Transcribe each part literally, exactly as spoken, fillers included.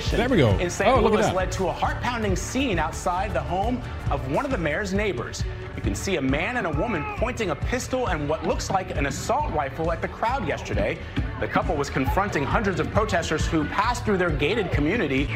election. There we go. In Saint Oh, look at Louis that. led to a heart-pounding scene outside the home of one of the mayor's neighbors. You can see a man and a woman pointing a pistol and what looks like an assault rifle at the crowd yesterday. The couple was confronting hundreds of protesters who passed through their gated community.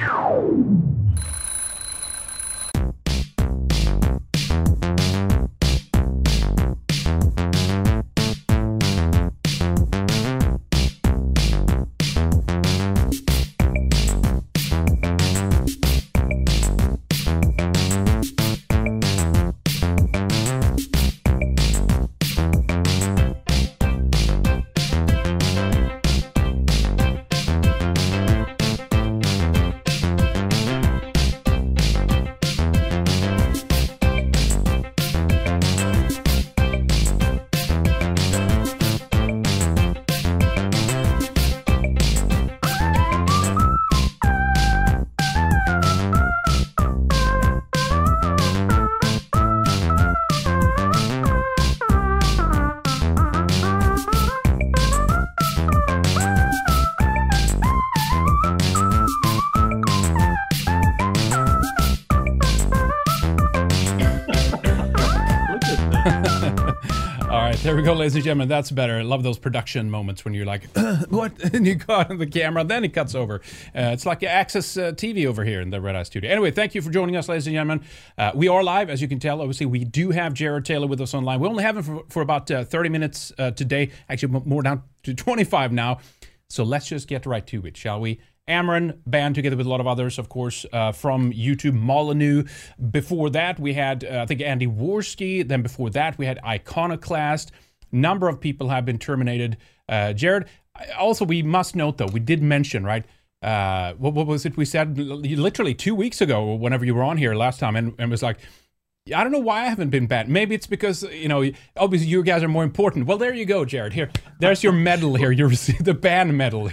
There we go, ladies and gentlemen. That's better. I love those production moments when you're like, what? And you got on the camera, then it cuts over. Uh, it's like Access uh, T V over here in the Red Eye Studio. Anyway, thank you for joining us, ladies and gentlemen. Uh, we are live, as you can tell. Obviously, we do have Jared Taylor with us online. We only have him for, for about uh, thirty minutes uh, today. Actually, more down to twenty-five now. So let's just get right to it, shall we? Amron, band together with a lot of others, of course, uh, from YouTube, Molyneux. Before that, we had, uh, I think, Andy Worski. Then before that, we had Iconoclast. Number of people have been terminated. Uh, Jared, also, we must note, though, we did mention, right, uh, what, what was it we said literally two weeks ago, whenever you were on here last time, and, and was like, I don't know why I haven't been banned. Maybe it's because, you know, obviously you guys are more important. Well, there you go, Jared. Here, there's your medal here. You received the ban medal.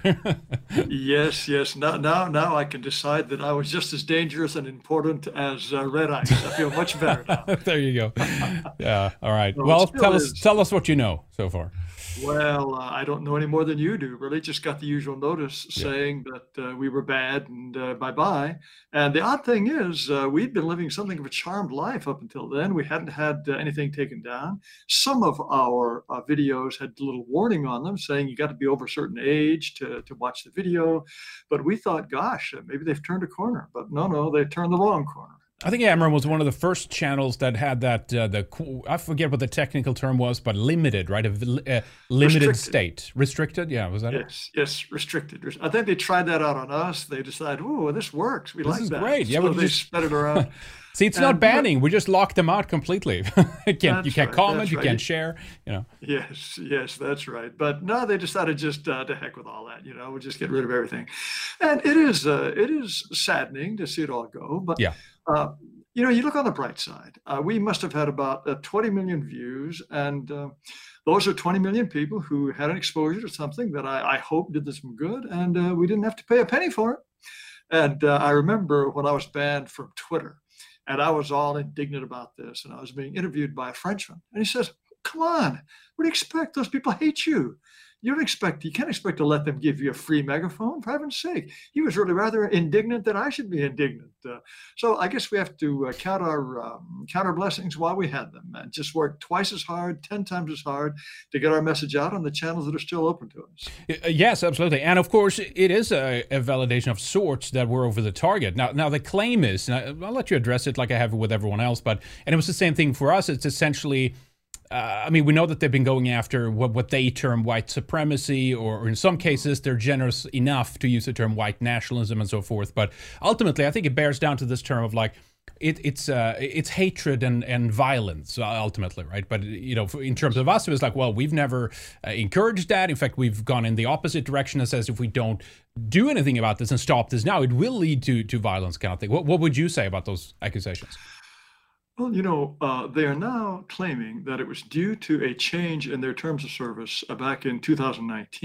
Yes, yes. Now, now, now I can decide that I was just as dangerous and important as uh, Red Ice. I feel much better now. There you go. Yeah. All right. Well, Well, it still tell us, is. tell us what you know so far. Well, uh, I don't know any more than you do. Really, just got the usual notice Yeah. saying that uh, we were bad and uh, bye-bye. And the odd thing is, uh, we'd been living something of a charmed life up until then. We hadn't had uh, anything taken down. Some of our uh, videos had a little warning on them saying you got to be over a certain age to, to watch the video. But we thought, gosh, uh, maybe they've turned a corner. But no, no, they turned the wrong corner. I think Amron was one of the first channels that had that, uh, the I forget what the technical term was, but limited, right? A uh, limited Restricted. state. Restricted? Yeah, was that it? Yes, yes, restricted. I think they tried that out on us. They decided, oh, this works. We This like is that. great. Yeah, so we they just- spread it around. See, it's not And, uh, banning. We just locked them out completely. you can't, you That's can't right, comment, that's you right. can't share, you know. Yes, yes, that's right. But no, they decided just uh, to heck with all that. You know, we'll just get rid of everything. And it is, uh, it is saddening to see it all go. But Yeah. uh, you know, you look on the bright side. Uh, we must have had about uh, twenty million views, and uh, those are twenty million people who had an exposure to something that I, I hope did them some good, and uh, we didn't have to pay a penny for it. And uh, I remember when I was banned from Twitter, and I was all indignant about this, and I was being interviewed by a Frenchman, and he says, "Come on, what do you expect? Those people hate you. You don't expect, you can't expect to let them give you a free megaphone, for heaven's sake." He was really rather indignant that I should be indignant. Uh, so I guess we have to uh, count our um, count our blessings while we had them, and just work twice as hard, ten times as hard to get our message out on the channels that are still open to us. Uh, Yes, absolutely. And of course, it is a, a validation of sorts that we're over the target. Now, now the claim is, and I, I'll let you address it like I have with everyone else, but, and it was the same thing for us. It's essentially, uh, I mean, we know that they've been going after what, what they term white supremacy, or, or in some cases, they're generous enough to use the term white nationalism and so forth. But ultimately, I think it bears down to this term of like, It, it's uh, it's hatred and, and violence, uh, ultimately, right? But, you know, in terms of us, it was like, well, we've never uh, encouraged that. In fact, we've gone in the opposite direction and says if we don't do anything about this and stop this now, it will lead to to violence kind of thing. What, what would you say about those accusations? Well, you know, uh, they are now claiming that it was due to a change in their terms of service uh, back in two thousand nineteen.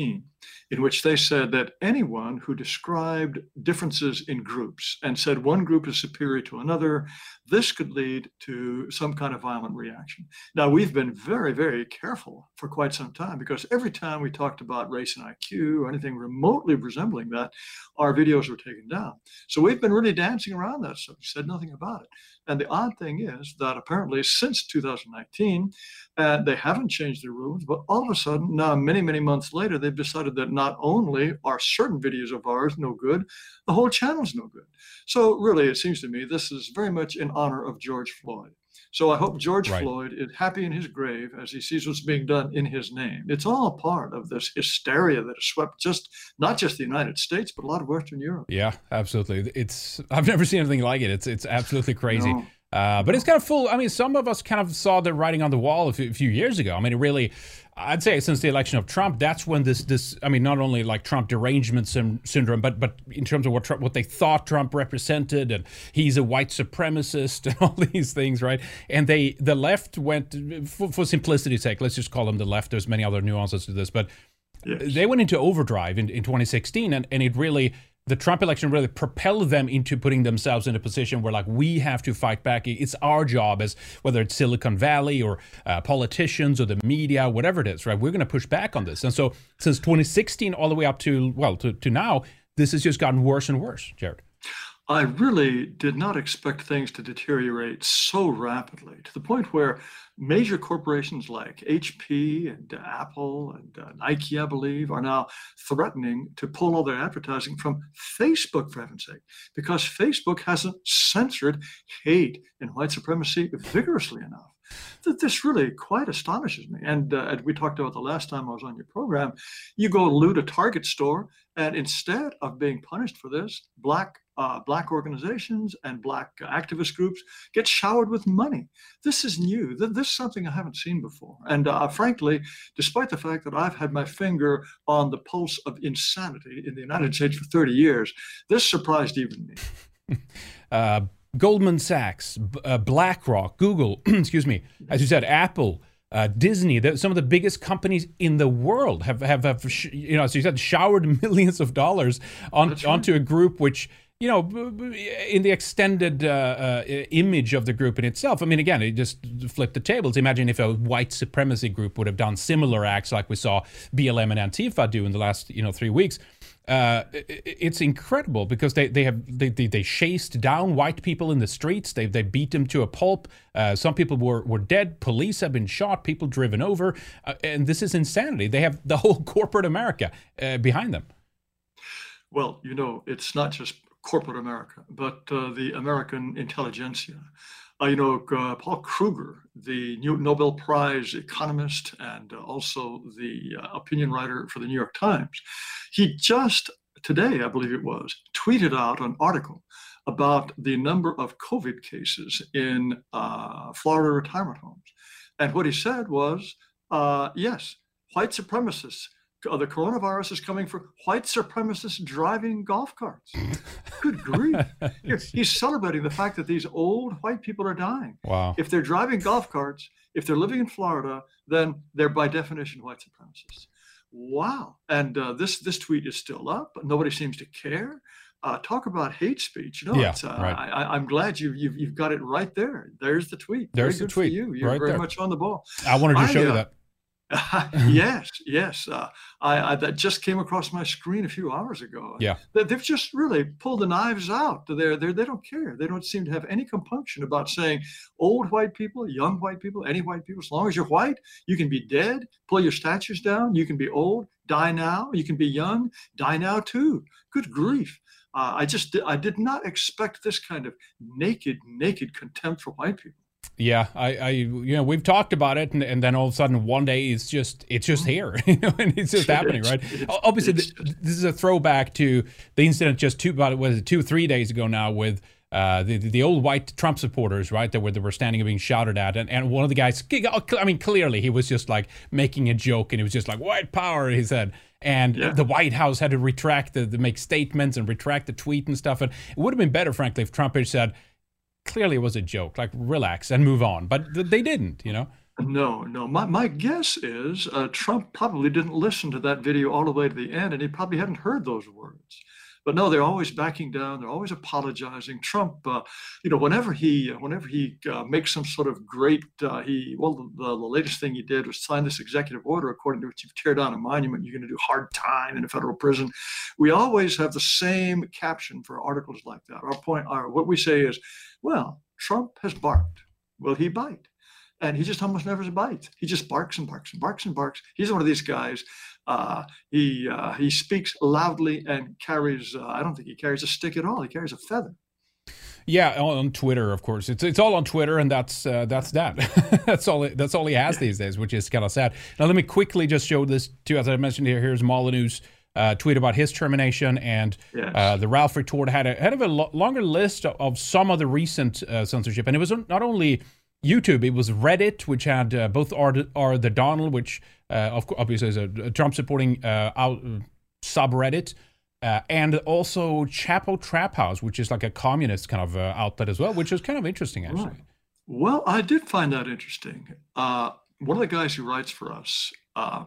in which they said that anyone who described differences in groups and said one group is superior to another, this could lead to some kind of violent reaction. Now, we've been very, very careful for quite some time, because every time we talked about race and I Q or anything remotely resembling that, our videos were taken down. So we've been really dancing around that subject, said nothing about it. And the odd thing is that apparently since two thousand nineteen, uh, they haven't changed their rules, but all of a sudden, now many, many months later, they've decided that not only are certain videos of ours no good, the whole channel's no good. So really, it seems to me, this is very much in honor of George Floyd. So I hope George Right. Floyd is happy in his grave as he sees what's being done in his name. It's all part of this hysteria that has swept just not just the United States, but a lot of Western Europe. Yeah, absolutely. It's I've never seen anything like it. It's it's absolutely crazy. No. Uh, but it's kind of full. I mean, some of us kind of saw the writing on the wall a few, a few years ago. I mean, it really, I'd say since the election of Trump, that's when this, this I mean, not only like Trump derangement sim- syndrome, but but in terms of what Trump, what they thought Trump represented, and he's a white supremacist and all these things, right? And they, the left went, for, for simplicity's sake, let's just call them the left. There's many other nuances to this, but Yes. they went into overdrive in, in twenty sixteen, and, and it really, the Trump election really propelled them into putting themselves in a position where, like, we have to fight back. It's our job, as whether it's Silicon Valley or uh, politicians or the media, whatever it is, right? We're going to push back on this. And so since twenty sixteen all the way up to, well, to, to now, this has just gotten worse and worse, Jared. I really did not expect things to deteriorate so rapidly, to the point where major corporations like H P and uh, Apple and uh, Nike, I believe, are now threatening to pull all their advertising from Facebook, for heaven's sake, because Facebook hasn't censored hate and white supremacy vigorously enough. That this really quite astonishes me. And uh, as we talked about the last time I was on your program, you go loot a Target store, and instead of being punished for this, black uh, black organizations and black activist groups get showered with money. This is new. This is something I haven't seen before. And uh, frankly, despite the fact that I've had my finger on the pulse of insanity in the United States for thirty years, this surprised even me. Uh, Goldman Sachs, B- uh, BlackRock, Google, excuse me, as you said, Apple, uh, Disney, the, some of the biggest companies in the world have, have, have sh- you know, as you said, showered millions of dollars on, That's right. onto a group which, you know, b- b- in the extended uh, uh, image of the group in itself. I mean, again, it just flipped the tables. Imagine if a white supremacy group would have done similar acts like we saw B L M and Antifa do in the last, you know, three weeks. Uh, it's incredible because they, they have they, they, they chased down white people in the streets. They they beat them to a pulp. Uh, some people were, were dead. Police have been shot. People driven over. Uh, and this is insanity. They have the whole corporate America uh, behind them. Well, you know, it's not just corporate America, but uh, the American intelligentsia. Uh, you know, uh, Paul Kruger, the new Nobel Prize economist and uh, also the uh, opinion writer for the New York Times, he just today, I believe it was, tweeted out an article about the number of COVID cases in uh, Florida retirement homes. And what he said was, uh, yes, white supremacists, uh, the coronavirus is coming for white supremacists driving golf carts. Good grief. He's celebrating the fact that these old white people are dying. Wow. If they're driving golf carts, if they're living in Florida, then they're by definition white supremacists. Wow. And uh, this this tweet is still up, but nobody seems to care. Uh, talk about hate speech. You know, Yeah, it's, uh, right. I, I'm glad you, you've, you've got it right there. There's the tweet. There's Very the good tweet, for you. You're right very there. much on the ball. I wanted to I, show you uh, that. yes, yes. Uh, I, I that just came across my screen a few hours ago. Yeah. They, they've just really pulled the knives out. They're, they're, they don't care. They don't seem to have any compunction about saying old white people, young white people, any white people. As long as you're white, you can be dead, pull your statues down. You can be old, die now. You can be young, die now too. Good grief. Uh, I just I did not expect this kind of naked, naked contempt for white people. Yeah, I, I, you know, we've talked about it, and, and then all of a sudden, one day, it's just, it's just here, you know, and it's just happening, right? It's- Obviously, it's- th- this is a throwback to the incident just two, about was it two, three days ago now with uh, the the old white Trump supporters, right? That were that were standing and being shouted at, and, and one of the guys, I mean, clearly he was just like making a joke, and he was just like white power, he said. And Yeah. the White House had to retract, the, the make statements and retract the tweet and stuff. And it would have been better, frankly, if Trump had said, clearly it was a joke, like relax and move on. But th- they didn't, you know? No, no. My, my guess is uh, Trump probably didn't listen to that video all the way to the end, and he probably hadn't heard those words. But no, they're always backing down. They're always apologizing. Trump, uh, you know, whenever he, whenever he uh, makes some sort of great, uh, he, well, the, the latest thing he did was sign this executive order according to which you tear down a monument, you're going to do hard time in a federal prison. We always have the same caption for articles like that. Our point, our what we say is, well, Trump has barked. Will he bite? And he just almost never bites. He just barks and barks and barks and barks. He's one of these guys. Uh, he uh, he speaks loudly and carries. Uh, I don't think he carries a stick at all. He carries a feather. Yeah, on Twitter, of course. It's it's all on Twitter, and that's uh, that's that. that's all. That's all he has these days, which is kind of sad. Now, let me quickly just show this too. As I mentioned here, here's Molyneux's uh, tweet about his termination, and yes. uh, the Ralph retort had a had a lo- longer list of, of some of the recent uh, censorship, and it was not only YouTube, it was Reddit, which had uh, both are the, are the Donald, which uh, of course, obviously is a, a Trump supporting uh, out, uh, subreddit, uh, and also Chapo Trap House, which is like a communist kind of uh, outlet as well, which is kind of interesting actually. Right. Well, I did find that interesting. Uh, one of the guys who writes for us uh,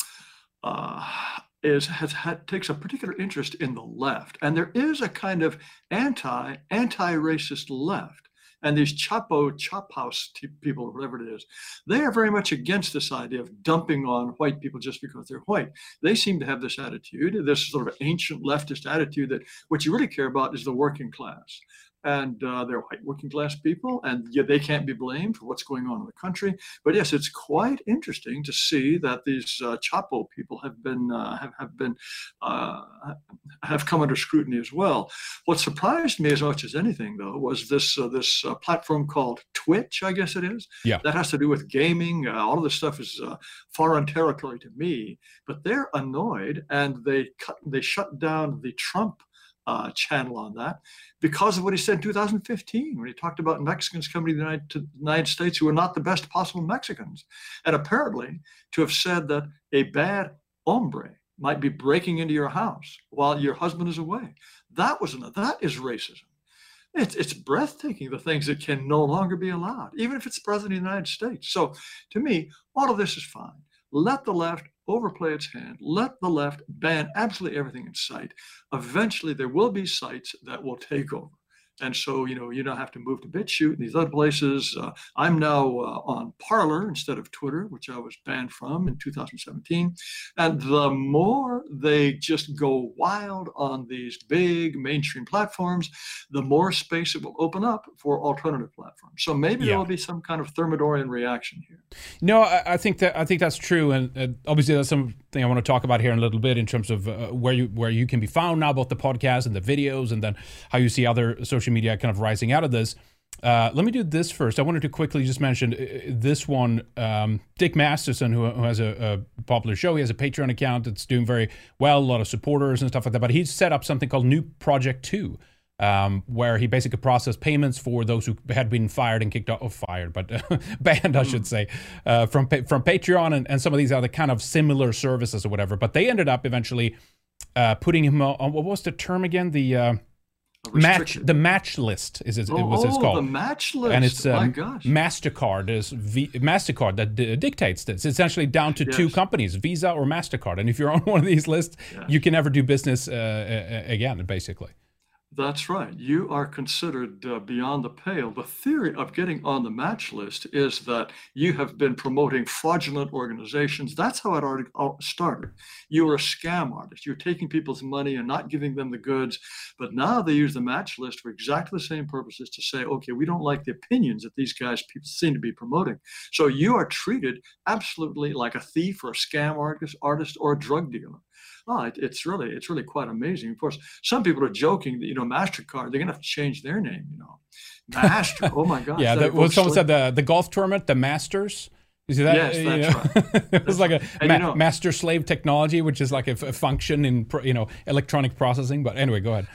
uh, is has had takes a particular interest in the left, and there is a kind of anti anti-racist left. And these Chapo, Chop House people, whatever it is, they are very much against this idea of dumping on white people just because they're white. They seem to have this attitude, this sort of ancient leftist attitude that what you really care about is the working class. And uh, they're white working class people, and yeah, they can't be blamed for what's going on in the country. But yes, it's quite interesting to see that these uh, Chapo people have been uh, have have been uh, have come under scrutiny as well. What surprised me as much as anything, though, was this uh, this uh, platform called Twitch, I guess it is. Yeah. That has to do with gaming. Uh, all of this stuff is uh, foreign territory to me. But they're annoyed, and they cut they shut down the Trump Uh, channel on that because of what he said in two thousand fifteen when he talked about Mexicans coming to the United, to the United States who are not the best possible Mexicans. And apparently to have said that a bad hombre might be breaking into your house while your husband is away. That was an, that is racism. It's, it's breathtaking, the things that can no longer be allowed, even if it's the president of the United States. So to me, all of this is fine. Let the left overplay its hand. Let the left ban absolutely everything in sight. Eventually, there will be sites that will take over. And so, you know, you don't have to move to BitChute and these other places. Uh, I'm now uh, on Parler instead of Twitter, which I was banned from in two thousand seventeen. And the more they just go wild on these big mainstream platforms, the more space it will open up for alternative platforms. So maybe Yeah. there will be some kind of Thermidorian reaction here. No, I, I think that I think that's true, and uh, obviously that's something I want to talk about here in a little bit in terms of uh, where you where you can be found now, both the podcast and the videos, and then how you see other social media kind of rising out of this. Uh, let me do this first. I wanted to quickly just mention uh, this one. Um, Dick Masterson, who, who has a, a popular show, he has a Patreon account that's doing very well, a lot of supporters and stuff like that. But he's set up something called New Project Two. Um, where he basically processed payments for those who had been fired and kicked off, oh, fired, but uh, banned, I should say, uh, from from Patreon and, and some of these other kind of similar services or whatever. But they ended up eventually uh, putting him on, what was the term again? The uh, match, the match list is it, oh, it was it's oh, called. the match list. And it's um, my gosh. MasterCard is v, MasterCard that d- dictates this. It's essentially down to Yes. two companies, Visa or MasterCard. And if you're on one of these lists, Yes. you can never do business uh, uh, again, basically. That's right. You are considered uh, beyond the pale. The theory of getting on the match list is that you have been promoting fraudulent organizations. That's how it already started. You were a scam artist. You're taking people's money and not giving them the goods. But now they use the match list for exactly the same purposes to say, okay, we don't like the opinions that these guys people seem to be promoting. So you are treated absolutely like a thief or a scam artist, artist or a drug dealer. Oh, it, it's really, it's really quite amazing. Of course, some people are joking that, you know, MasterCard, they're going to have to change their name, you know. Master, oh my gosh. Yeah, the, well, someone said the, the golf tournament, the Masters. You see that? Yes, you that's know? right. It was like a And, ma- you know- master-slave technology, which is like a, f- a function in, pro- you know, electronic processing. But anyway, go ahead.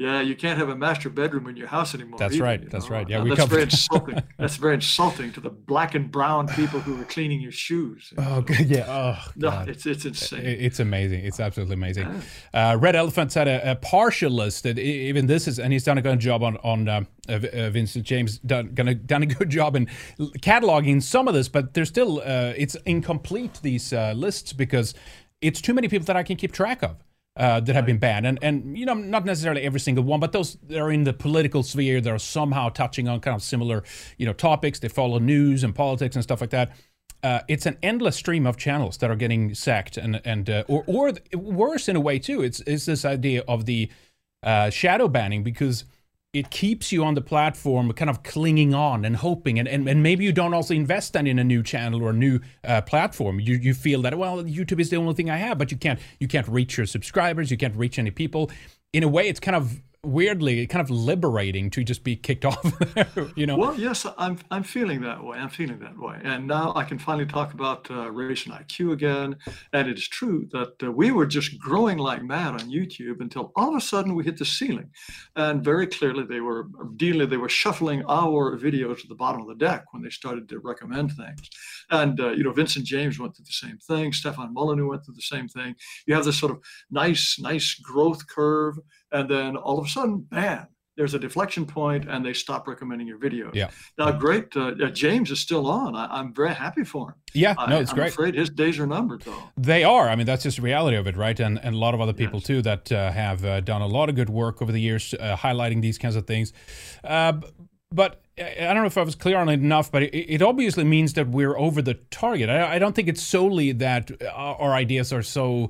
Yeah, you can't have a master bedroom in your house anymore. That's either, right. you That's know? right. Yeah, Uh, we that's covered. very insulting. That's very insulting to the black and brown people who were cleaning your shoes. Oh, good. Yeah. Oh, No, God. it's it's insane. I- It's amazing. It's absolutely amazing. Yeah. Uh, Red Elephant's had a, a partial list that e- even this is, and he's done a good job on on uh, uh, uh, Vincent James done gonna, done a good job in l- cataloging some of this, but there's still uh, it's incomplete, these uh, lists, because it's too many people that I can keep track of. Uh, that have been banned, and and you know, not necessarily every single one, but those that are in the political sphere, that are somehow touching on kind of similar, you know, topics. They follow news and politics and stuff like that. Uh, it's an endless stream of channels that are getting sacked, and and uh, or or worse in a way too. It's it's this idea of the uh, shadow banning, because it keeps you on the platform kind of clinging on and hoping, and, and, and maybe you don't also invest then in a new channel or a new uh, platform. You you feel that, well, YouTube is the only thing I have, but you can't you can't reach your subscribers, you can't reach any people. In a way, it's kind of weirdly kind of liberating to just be kicked off. You know. Well, yes, I'm I'm feeling that way. I'm feeling that way, and now I can finally talk about uh, race and I Q again. And it is true that uh, we were just growing like mad on YouTube until all of a sudden we hit the ceiling, and very clearly they were dealing. They were shuffling our videos to the bottom of the deck when they started to recommend things. And uh, you know, Vincent James went through the same thing. Stefan Molyneux went through the same thing. You have this sort of nice, nice growth curve, and then all of a sudden, bam, there's a deflection point, and they stop recommending your videos. Yeah. Now, great, uh, uh, James is still on. I, I'm very happy for him. Yeah, no, I, it's I'm great. afraid his days are numbered, though. They are. I mean, that's just the reality of it, right? And and a lot of other people Yes. too that uh, have uh, done a lot of good work over the years, uh, highlighting these kinds of things. Uh, b- but I I don't know if I was clear on it enough, but it, it obviously means that we're over the target. I, I don't think it's solely that our, our ideas are so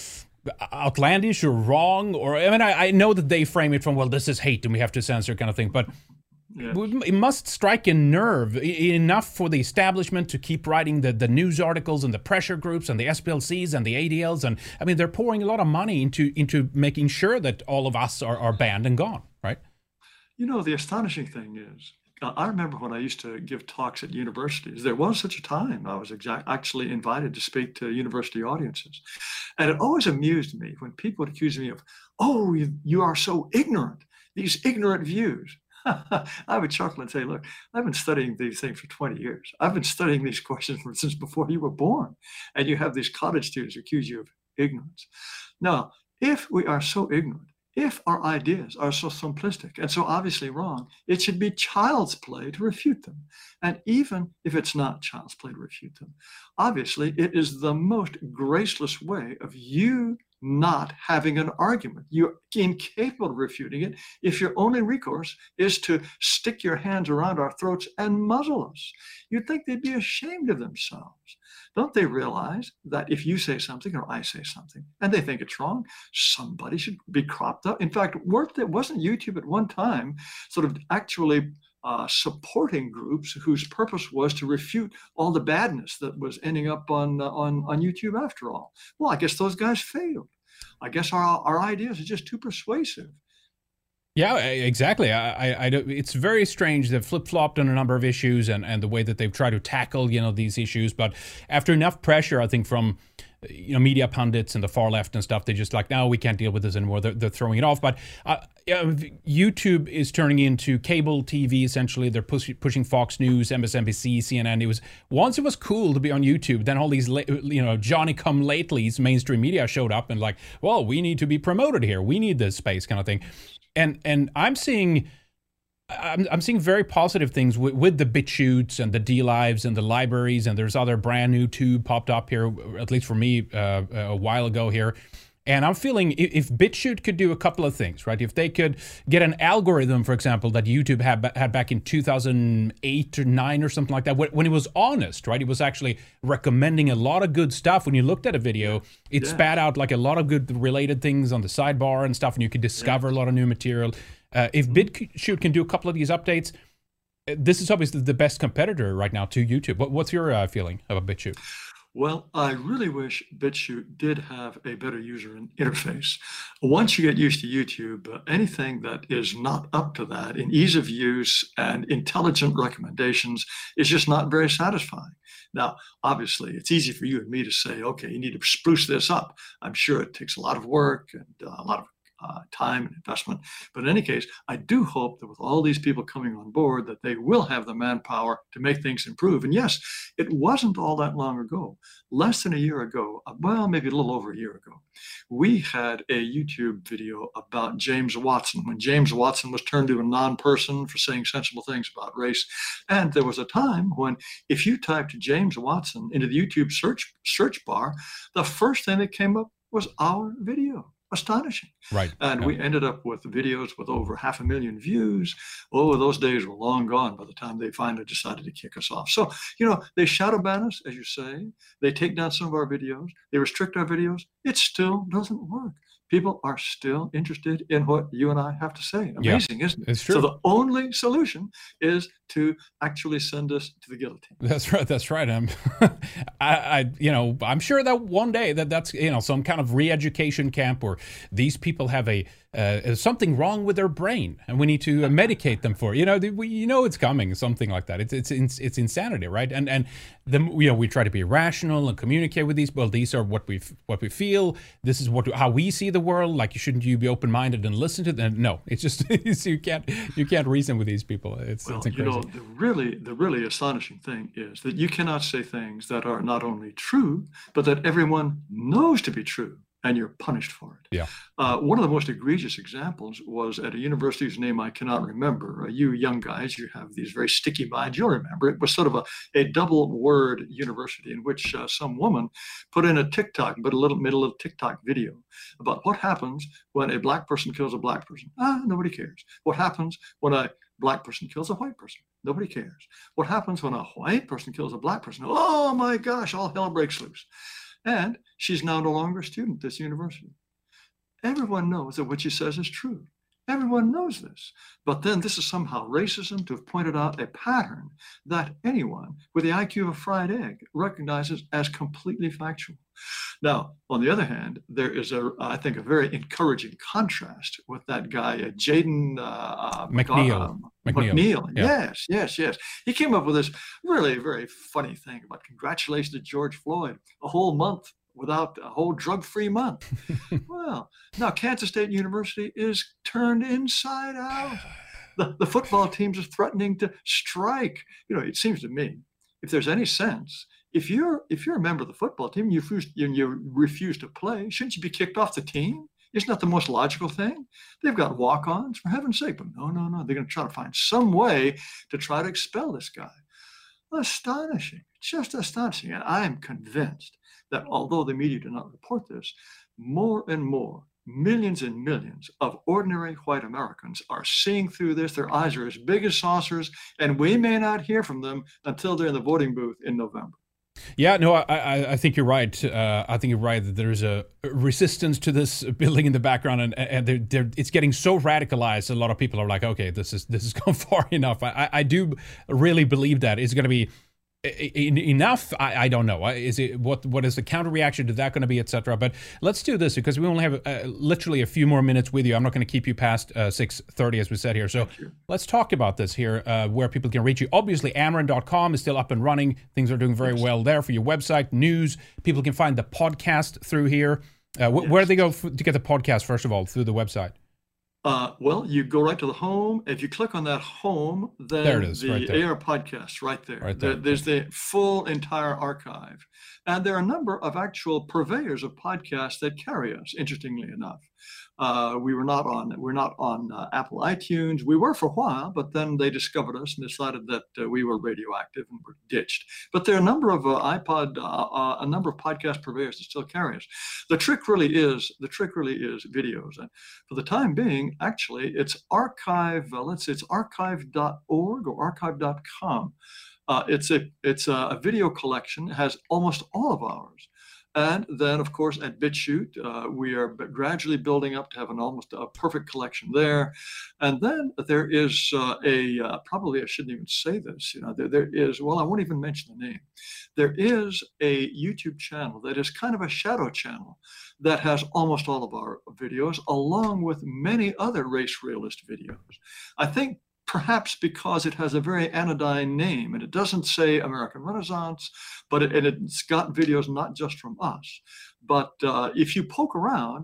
outlandish or wrong, or I mean, I, I know that they frame it from, well, this is hate and we have to censor kind of thing, but Yeah. we- it must strike a nerve e- enough for the establishment to keep writing the, the news articles and the pressure groups and the S P L Cs and the A D Ls, and I mean, they're pouring a lot of money into into making sure that all of us are, are banned and gone, right? You know, the astonishing thing is, uh, I remember when I used to give talks at universities, there was such a time I was exact, actually invited to speak to university audiences. And it always amused me when people would accuse me of, oh, you, you are so ignorant, these ignorant views. I would chuckle and say, look, I've been studying these things for twenty years. I've been studying these questions from, since before you were born. And you have these college students who accuse you of ignorance. Now, if we are so ignorant, if our ideas are so simplistic and so obviously wrong, it should be child's play to refute them. And even if it's not child's play to refute them, obviously it is the most graceless way of you not having an argument. You're incapable of refuting it if your only recourse is to stick your hands around our throats and muzzle us. You'd think they'd be ashamed of themselves. Don't they realize that if you say something or I say something and they think it's wrong, somebody should be cropped up? In fact, wasn't YouTube at one time sort of actually uh, supporting groups whose purpose was to refute all the badness that was ending up on, uh, on, on YouTube after all? Well, I guess those guys failed. I guess our, our ideas are just too persuasive. Yeah, exactly. I, I, I don't- it's very strange. They've flip-flopped on a number of issues, and, and the way that they've tried to tackle, you know, these issues. But after enough pressure, I think, from, you know, media pundits and the far left and stuff, they just like, no, we can't deal with this anymore. They're, they're throwing it off. But uh, yeah, YouTube is turning into cable T V, essentially. They're push, pushing Fox News, M S N B C, C N N. It was, once it was cool to be on YouTube, then all these, la- you know, Johnny-come-latelys, mainstream media showed up and like, well, we need to be promoted here. We need this space kind of thing. And and I'm seeing, I'm, I'm seeing very positive things with, with the BitChutes and the DLives and the libraries, and there's other brand new tube popped up here, at least for me, uh, a while ago here. And I'm feeling if, if BitChute could do a couple of things, right? If they could get an algorithm, for example, that YouTube had had back in two thousand eight or nine or something like that, when, when it was honest, right? It was actually recommending a lot of good stuff. When you looked at a video, it Yeah. spat out like a lot of good related things on the sidebar and stuff, and you could discover a lot of new material. Uh, if BitChute can do a couple of these updates, uh, this is obviously the best competitor right now to YouTube. What, what's your uh, feeling about BitChute? Well, I really wish BitChute did have a better user interface. Once you get used to YouTube, uh, anything that is not up to that in ease of use and intelligent recommendations is just not very satisfying. Now, obviously, it's easy for you and me to say, okay, you need to spruce this up. I'm sure it takes a lot of work and uh, a lot of uh, time and investment. But in any case, I do hope that with all these people coming on board, that they will have the manpower to make things improve. And yes, it wasn't all that long ago, less than a year ago, well, maybe a little over a year ago, we had a YouTube video about James Watson, when James Watson was turned to a non-person for saying sensible things about race. And there was a time when if you typed James Watson into the YouTube search search bar, the first thing that came up was our video. Astonishing. Right. And yeah. we ended up with videos with over half a million views. Oh, those days were long gone by the time they finally decided to kick us off. So, you know, they shadow ban us, as you say. They take down some of our videos. They restrict our videos. It still doesn't work. People are still interested in what you and I have to say. Amazing, yeah, isn't it? It's true. So the only solution is to actually send us to the guillotine. That's right. That's right. I'm, I, I, you know, I'm sure that one day that that's, you know, some kind of re-education camp where these people have a uh, something wrong with their brain and we need to uh, medicate them for it. You know, we, you know, it's coming, something like that. It's it's it's, it's insanity, right? And and the, you know, we try to be rational and communicate with these. Well, these are what we what we feel. This is what how we see the world. Like, you shouldn't you be open-minded and listen to them? No, it's just it's, you can't you can't reason with these people. It's well, it's crazy. You know, the really the really astonishing thing is that you cannot say things that are not only true, but that everyone knows to be true, and you're punished for it. Yeah. Uh, one of the most egregious examples was at a university whose name I cannot remember. Uh, you young guys, you have these very sticky minds. You'll remember it was sort of a, a double word university in which uh, some woman put in a TikTok, but a little made a little TikTok video about what happens when a black person kills a black person. Ah, nobody cares. What happens when a black person kills a white person? Nobody cares. What happens when a white person kills a black person? Oh my gosh, all hell breaks loose. And she's now no longer a student at this university. Everyone knows that what she says is true. Everyone knows this. But then this is somehow racism to have pointed out a pattern that anyone with the I Q of a fried egg recognizes as completely factual. Now, on the other hand, there is, a, I think, a very encouraging contrast with that guy, uh, Jaden uh, McNeil. Um, McNeil. McNeil. Yeah. Yes, yes, yes. He came up with this really very funny thing about congratulations to George Floyd, a whole month without a whole drug-free month. Well, now Kansas State University is turned inside out. The, the football teams are threatening to strike. You know, it seems to me, if there's any sense, if you're if you're a member of the football team, you refuse, you, you refuse to play, shouldn't you be kicked off the team? Isn't that the most logical thing? They've got walk-ons, for heaven's sake. But no, no, no. They're going to try to find some way to try to expel this guy. Astonishing, just astonishing. And I am convinced that although the media do not report this, more and more, millions and millions of ordinary white Americans are seeing through this. Their eyes are as big as saucers, and we may not hear from them until they're in the voting booth in November. Yeah, no, I, I, I think you're right. Uh, I think you're right that there's a resistance to this building in the background, and and they're, they're, it's getting so radicalized. A lot of people are like, okay, this is this has gone far enough. I, I do really believe that it's going to be enough. I, I don't know. Is it what what is the counter reaction to that going to be, et cetera? But let's do this because we only have uh, literally a few more minutes with you. I'm not going to keep you past uh, six thirty as we said here. So let's talk about this here, uh, where people can reach you. Obviously, Amarin dot com is still up and running. Things are doing very well there for your website, news. People can find the podcast through here. Uh, wh- yes. Where do they go f- to get the podcast, first of all, through the website? Uh, well, you go right to the home. If you click on that home, then there it is, the right there. A R podcast right there. Right there. there. There's the full entire archive. And there are a number of actual purveyors of podcasts that carry us, interestingly enough. Uh, we were not on we're not on uh, Apple iTunes. We were for a while, but then they discovered us and decided that uh, we were radioactive and were ditched. But there are a number of uh, iPod, uh, uh, a number of podcast purveyors that still carry us. The trick really is the trick really is videos. And for the time being, actually, it's archive. Uh, let's say it's archive dot org or archive dot com. Uh, it's a it's a, a video collection. It has almost all of ours. And then, of course, at BitChute, uh, we are gradually building up to have an almost a perfect collection there. And then there is uh, a, uh, probably I shouldn't even say this, you know, there, there is, well, I won't even mention the name. There is a YouTube channel that is kind of a shadow channel that has almost all of our videos, along with many other race realist videos. I think perhaps because it has a very anodyne name and it doesn't say American Renaissance, but it, and it's got videos not just from us. But uh, if you poke around,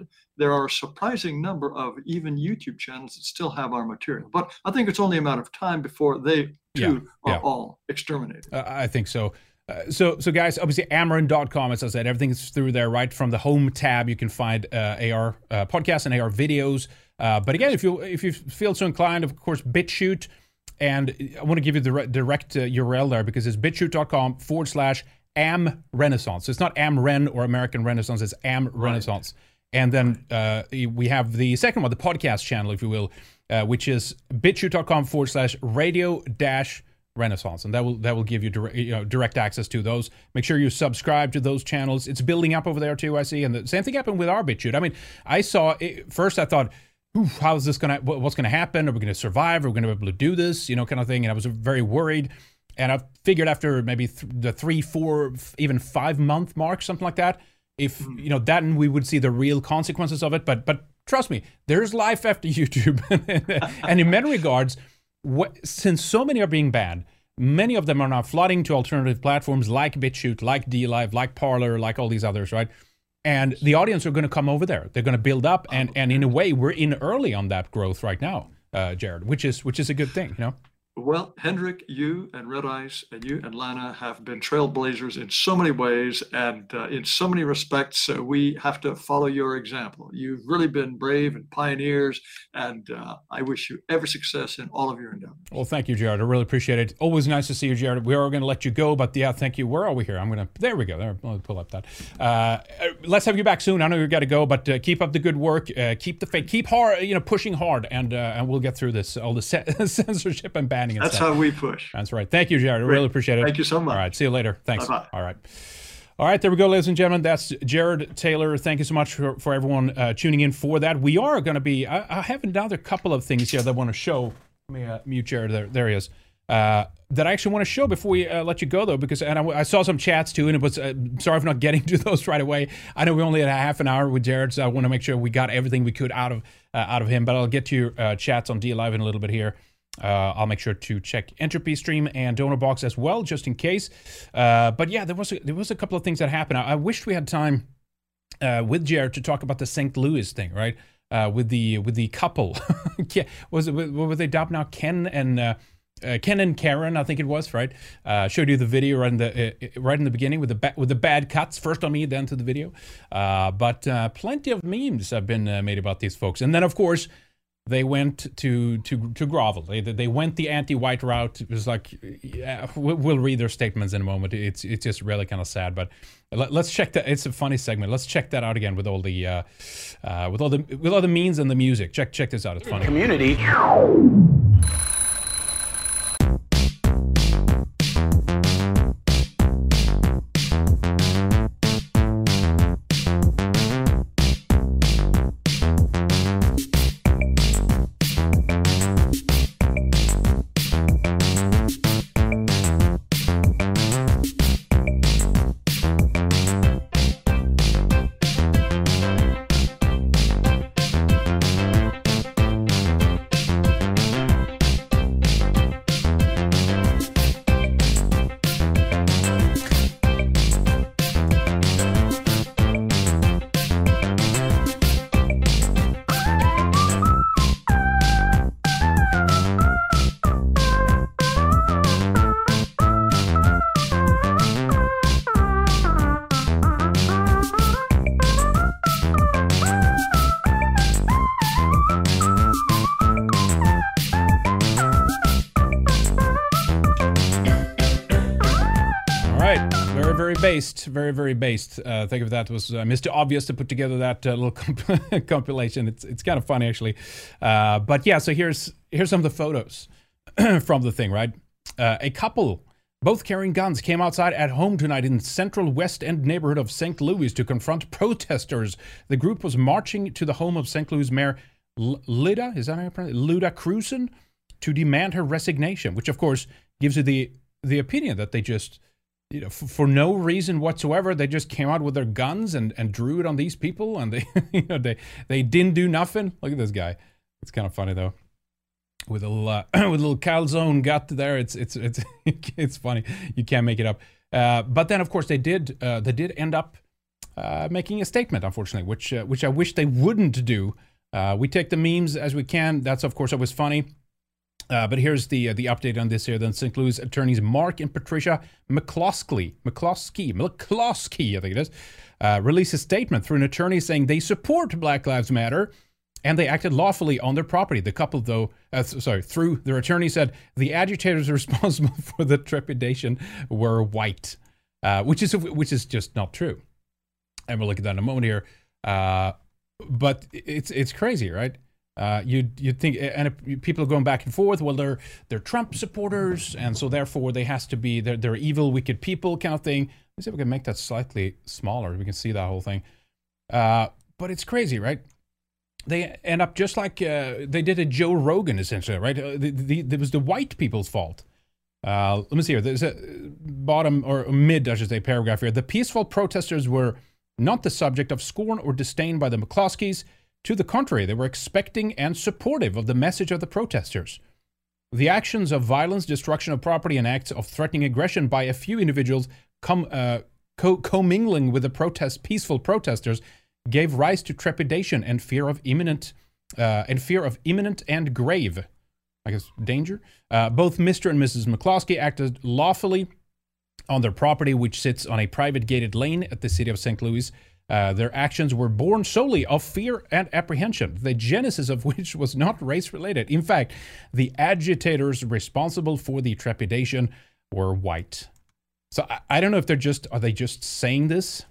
there are a surprising number of even YouTube channels that still have our material. But I think it's only a matter of time before they too Yeah, are yeah. all exterminated. Uh, I think so. Uh, so, so guys, obviously Amarin dot com, as I said, everything is through there, right? From the home tab, you can find uh, A R uh, podcasts and A R videos. Uh, but again, if you if you feel so inclined, of course, BitChute. And I want to give you the re- direct uh, U R L there because it's bitchute.com forward slash Am Renaissance. So it's not Amren or American Renaissance, it's Am Renaissance. Right. And then uh, we have the second one, the podcast channel, if you will, uh, which is bitchute.com forward slash radio dash Renaissance, and that will that will give you direct, you know, direct access to those. Make sure you subscribe to those channels. It's building up over there too, I see. And the same thing happened with our BitChute. I mean, I saw it, first I thought, oof, how is this gonna? What's gonna happen? Are we gonna survive? Are we gonna be able to do this? You know, kind of thing. And I was very worried. And I figured after maybe th- the three, four, even five month mark, something like that, if you know, then we would see the real consequences of it. But but trust me, there's life after YouTube. And in many regards, what, since so many are being banned, many of them are now flooding to alternative platforms like BitChute, like DLive, like Parler, like all these others, right? And the audience are going to come over there. They're going to build up, and, and in a way, we're in early on that growth right now, uh, Jared, which is which is a good thing, you know. Well, Henrik, you and Red Ice and you and Lana have been trailblazers in so many ways and uh, in so many respects. Uh, we have to follow your example. You've really been brave and pioneers, and uh, I wish you every success in all of your endeavors. Well, thank you, Jared. I really appreciate it. Always nice to see you, Jared. We are going to let you go, but yeah, thank you. Where are we here? I'm going to, there we go. There, I'll pull up that. Uh, let's have you back soon. I know you've got to go, but uh, keep up the good work. Uh, keep the faith. Keep hard, you know, pushing hard, and uh, and we'll get through this, all the censorship and banning. That's stuff. how we push. That's right. Thank you, Jared. I really appreciate it. Thank you so much. All right. See you later. Thanks. Bye-bye. All right. All right. There we go, ladies and gentlemen. That's Jared Taylor. Thank you so much for, for everyone uh, tuning in for that. We are going to be, I, I have another couple of things here that I want to show. Let me uh, mute Jared. There, there he is. Uh, that I actually want to show before we uh, let you go, though, because and I, I saw some chats too, and it was uh, sorry for not getting to those right away. I know we only had a half an hour with Jared, so I want to make sure we got everything we could out of uh, out of him. But I'll get to your uh, chats on DLive in a little bit here. Uh, I'll make sure to check Entropy Stream and Donor Box as well, just in case. Uh, but yeah, there was a, there was a couple of things that happened. I, I wished we had time uh, with Jared to talk about the Saint Louis thing, right? Uh, with the with the couple, was it what were they dubbed now? Ken and uh, uh, Ken and Karen, I think it was, right? Uh, showed you the video right in the uh, right in the beginning with the ba- with the bad cuts, first on me, then to the video. Uh, but uh, plenty of memes have been uh, made about these folks, and then of course. They went to to to grovel. They they went the anti-white route. It was like, yeah, we'll read their statements in a moment. It's it's just really kind of sad. But let, let's check that. It's a funny segment. Let's check that out again with all the uh, uh, with all the with all the memes and the music. Check check this out. It's funny. Community. Based, very, very based. Uh, think of that was uh, Mister Obvious to put together that uh, little comp- compilation. It's it's kind of funny actually, uh, but yeah. So here's here's some of the photos from the thing. Right, uh, a couple, both carrying guns, came outside at home tonight in central West End neighborhood of Saint Louis to confront protesters. The group was marching to the home of Saint Louis Mayor L- Lida, is that how you pronounce it? Luda Cruzan, to demand her resignation, which of course gives you the the opinion that they just. You know, for, for no reason whatsoever, they just came out with their guns and, and drew it on these people, and they, you know, they they didn't do nothing. Look at this guy; it's kind of funny though, with a little uh, with a little calzone gut there. It's it's it's it's funny. You can't make it up. Uh, but then, of course, they did uh, they did end up uh, making a statement, unfortunately, which uh, which I wish they wouldn't do. Uh, we take the memes as we can. That's, of course, always funny. Uh, but here's the uh, the update on this here. Then Saint Louis attorneys Mark and Patricia McCloskey, McCloskey, McCloskey, I think it is, uh, released a statement through an attorney saying they support Black Lives Matter and they acted lawfully on their property. The couple, though, uh, th- sorry, through their attorney said the agitators responsible for the trepidation were white, uh, which is which is just not true. And we'll look at that in a moment here. Uh, but it's it's crazy, right? Uh, you'd you'd think, and if people are going back and forth. Well, they're they're Trump supporters, and so therefore they has to be they're they're evil, wicked people kind of thing. Let's see if we can make that slightly smaller. We can see that whole thing. Uh, but it's crazy, right? They end up just like uh, they did a Joe Rogan, essentially, right? Uh, the, the, the, it was the white people's fault. Uh, let me see here. There's a bottom or mid, I should say, paragraph here. The peaceful protesters were not the subject of scorn or disdain by the McCloskeys. To the contrary, they were expecting and supportive of the message of the protesters. The actions of violence, destruction of property, and acts of threatening aggression by a few individuals com, uh, co- commingling with the protest, peaceful protesters gave rise to trepidation and fear of imminent, uh, and fear of imminent and grave, I guess, danger. Uh, both Mister and Missus McCloskey acted lawfully on their property, which sits on a private gated lane at the city of Saint Louis. Uh, their actions were born solely of fear and apprehension, the genesis of which was not race-related. In fact, the agitators responsible for the trepidation were white. So I, I don't know if they're just, are they just saying this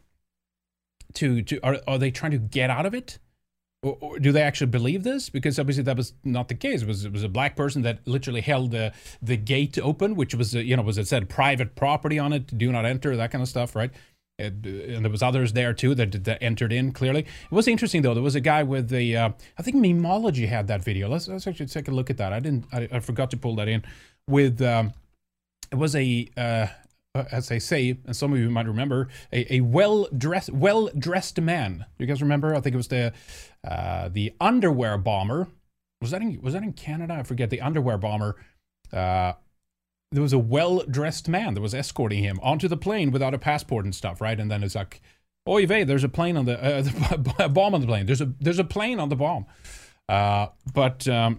to, to are, are they trying to get out of it? Or, or do they actually believe this? Because obviously that was not the case. It was, it was a black person that literally held the, the gate open, which was, you know, was it said private property on it, do not enter, that kind of stuff, right? And there was others there too that, that entered in clearly. It was interesting though. There was a guy with the, uh, I think Memology had that video. Let's let's actually take a look at that. I didn't, I, I forgot to pull that in. With um, it was a, uh, as they say, and some of you might remember, a, a well dressed, well dressed man. You guys remember? I think it was the, uh, the underwear bomber. Was that in was that in Canada? I forget. The underwear bomber. Uh, There was a well-dressed man that was escorting him onto the plane without a passport and stuff, right? And then it's like, oy vey, there's a plane on the, uh, the bomb on the plane. There's a there's a plane on the bomb. Uh, but um,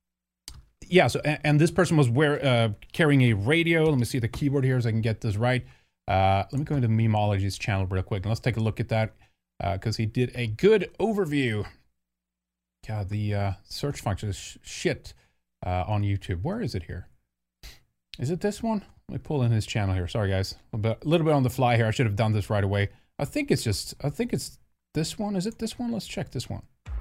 yeah, so and, and this person was wear, uh, carrying a radio. Let me see the keyboard here so I can get this right. Uh, let me go into Memology's channel real quick and let's take a look at that because uh, he did a good overview. God, the uh, search function is sh- shit uh, on YouTube. Where is it here? Is it this one? Let me pull in his channel here. Sorry, guys. A, bit, a little bit on the fly here. I should have done this right away. I think it's just, I think it's this one. Is it this one? Let's check this one.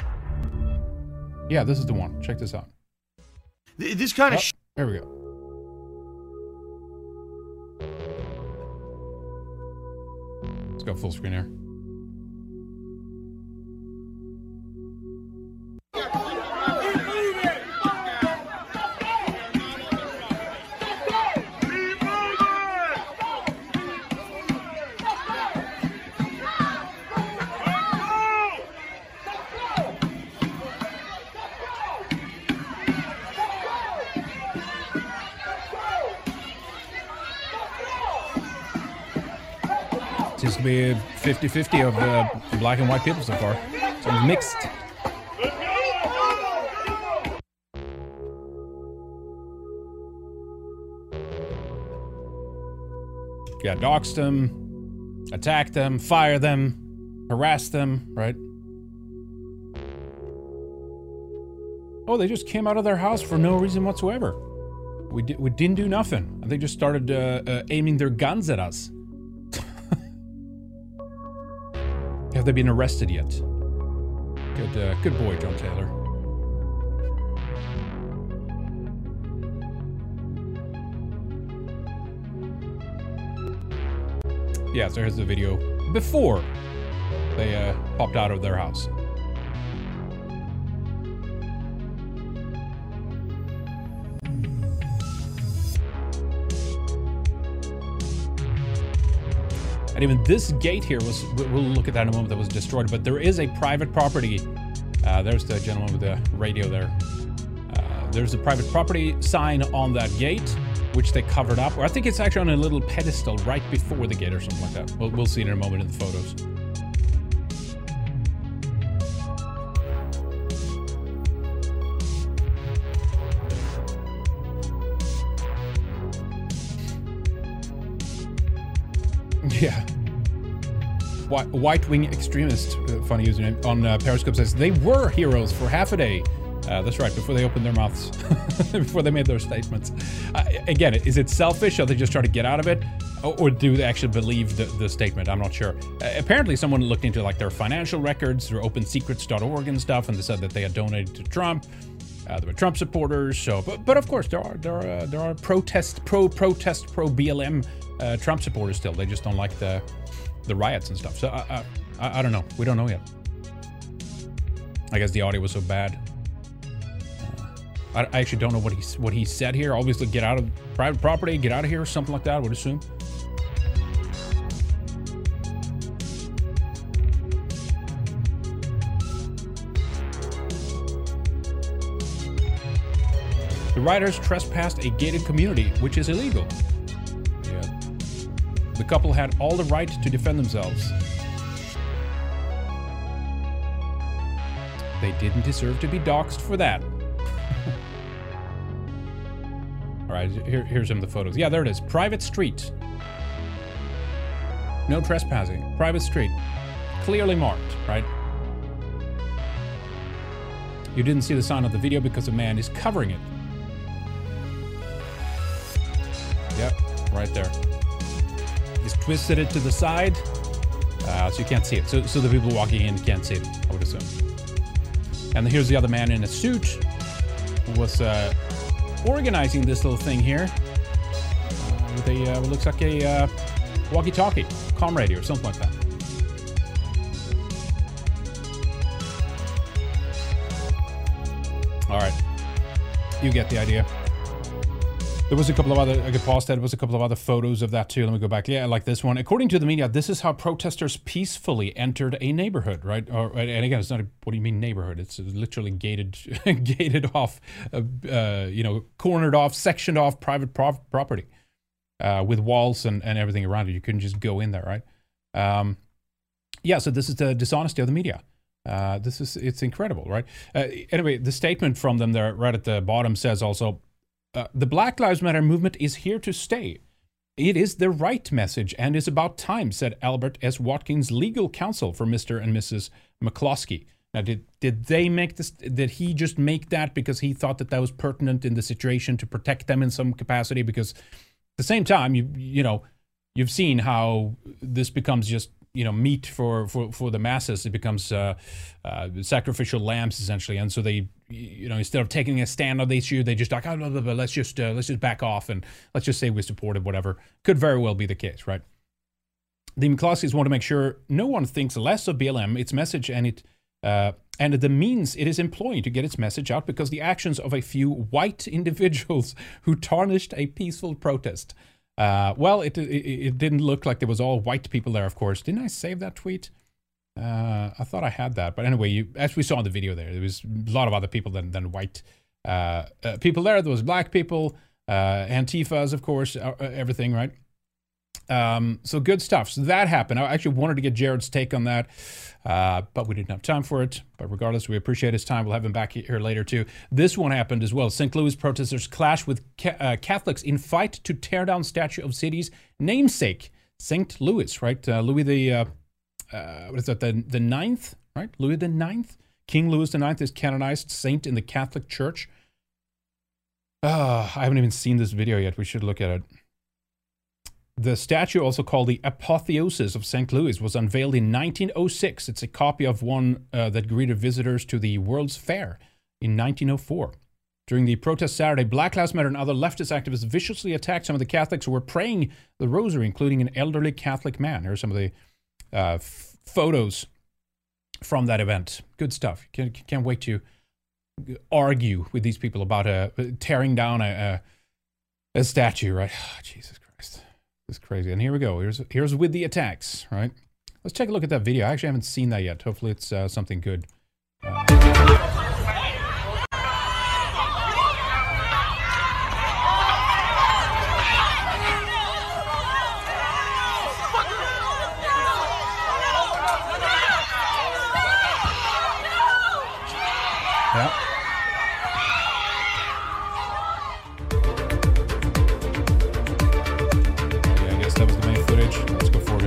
Yeah, this is the one. Check this out. This kind of... Oh, there we go. Let's go full screen here. Seems to be fifty fifty of uh, black and white people so far. So mixed. Yeah, dox them, attack them, fire them, harass them, right? Oh, they just came out of their house for no reason whatsoever. We, di- we didn't do nothing. And they just started uh, uh, aiming their guns at us. Have they been arrested yet? Good, uh, good boy, John Taylor. Yeah, so here's the video before they uh, popped out of their house. And even this gate here was, we'll look at that in a moment, that was destroyed, but there is a private property. Uh, there's the gentleman with the radio there. Uh, there's a private property sign on that gate, which they covered up. Or I think it's actually on a little pedestal right before the gate or something like that. We'll, we'll see in a moment in the photos. Yeah. White Wing Extremist, uh, funny username, on uh, Periscope says, they were heroes for half a day. Uh, that's right, before they opened their mouths. Before they made their statements. Uh, again, is it selfish? Are they just trying to get out of it? Or, or do they actually believe the, the statement? I'm not sure. Uh, apparently someone looked into like their financial records, their open secrets dot org and stuff, and they said that they had donated to Trump. Uh, they were Trump supporters. So, but, but of course, there are there are uh, there are protest pro protest pro B L M uh, Trump supporters still. They just don't like the the riots and stuff. So I, I I don't know. We don't know yet. I guess the audio was so bad. Uh, I, I actually don't know what he what he said here. Obviously, get out of private property, get out of here, or something like that. I would assume. The rioters trespassed a gated community, which is illegal. Yeah. The couple had all the right to defend themselves. They didn't deserve to be doxxed for that. All right, here, here's some of the photos. Yeah, there it is. Private street. No trespassing. Private street. Clearly marked, right? You didn't see the sign of the video because the man is covering it. Yep, right there. He's twisted it to the side, uh, so you can't see it. So, so the people walking in can't see it, I would assume. And here's the other man in a suit who was uh, organizing this little thing here uh, with a uh, what looks like a uh, walkie-talkie, comm radio, or something like that. All right, you get the idea. There was a couple of other, I could pause that, there was a couple of other photos of that too. Let me go back. Yeah, like this one. According to the media, this is how protesters peacefully entered a neighborhood, right? Or, and again, it's not a, what do you mean neighborhood? It's literally gated, gated off, uh, uh, you know, cornered off, sectioned off private pro property uh, with walls and, and everything around it. You couldn't just go in there, right? Um, yeah, so this is the dishonesty of the media. Uh, this is, it's incredible, right? Uh, anyway, the statement from them there right at the bottom says also, Uh, the Black Lives Matter movement is here to stay. It is the right message and is about time, said Albert S. Watkins, legal counsel for Mister and Missus McCloskey. Now, did did they make this? Did he just make that because he thought that that was pertinent in the situation to protect them in some capacity? Because at the same time, you you know, you've seen how this becomes just, you know, meat for for for the masses. It becomes uh, uh, sacrificial lambs essentially, and so they, you know, instead of taking a stand on the issue, they just like, oh, blah, blah, blah, let's just uh, let's just back off and let's just say we supported whatever. Could very well be the case, right? The McCloskeys want to make sure no one thinks less of B L M, its message, and it uh, and the means it is employing to get its message out, because the actions of a few white individuals who tarnished a peaceful protest. Uh, well, it, it it didn't look like there was all white people there, of course. Didn't I save that tweet? Uh, I thought I had that. But anyway, you, as we saw in the video there, there was a lot of other people than, than white uh, uh, people there. There was black people, uh, Antifas, of course, uh, everything, right? Um, so good stuff. So that happened. I actually wanted to get Jared's take on that, uh, but we didn't have time for it. But regardless, we appreciate his time. We'll have him back here later too. This one happened as well. Saint Louis protesters clash with ca uh, Catholics in fight to tear down statue of city's namesake, Saint Louis, right? Uh, Louis the, uh, uh, what is that, the, the ninth, right? Louis the ninth? King Louis the ninth is canonized saint in the Catholic Church. Uh, I haven't even seen this video yet. We should look at it. The statue, also called the Apotheosis of Saint Louis, was unveiled in nineteen oh six. It's a copy of one uh, that greeted visitors to the World's Fair in nineteen oh four. During the protest Saturday, Black Lives Matter and other leftist activists viciously attacked some of the Catholics who were praying the rosary, including an elderly Catholic man. Here are some of the uh, photos from that event. Good stuff. Can't, can't wait to argue with these people about uh, tearing down a, a, a statue, right? Oh, Jesus Christ. This is crazy. And here we go. Here's here's with the attacks, right? Let's take a look at that video. I actually haven't seen that yet. Hopefully it's uh, something good. Uh, yeah. That was the main footage. Let's go forward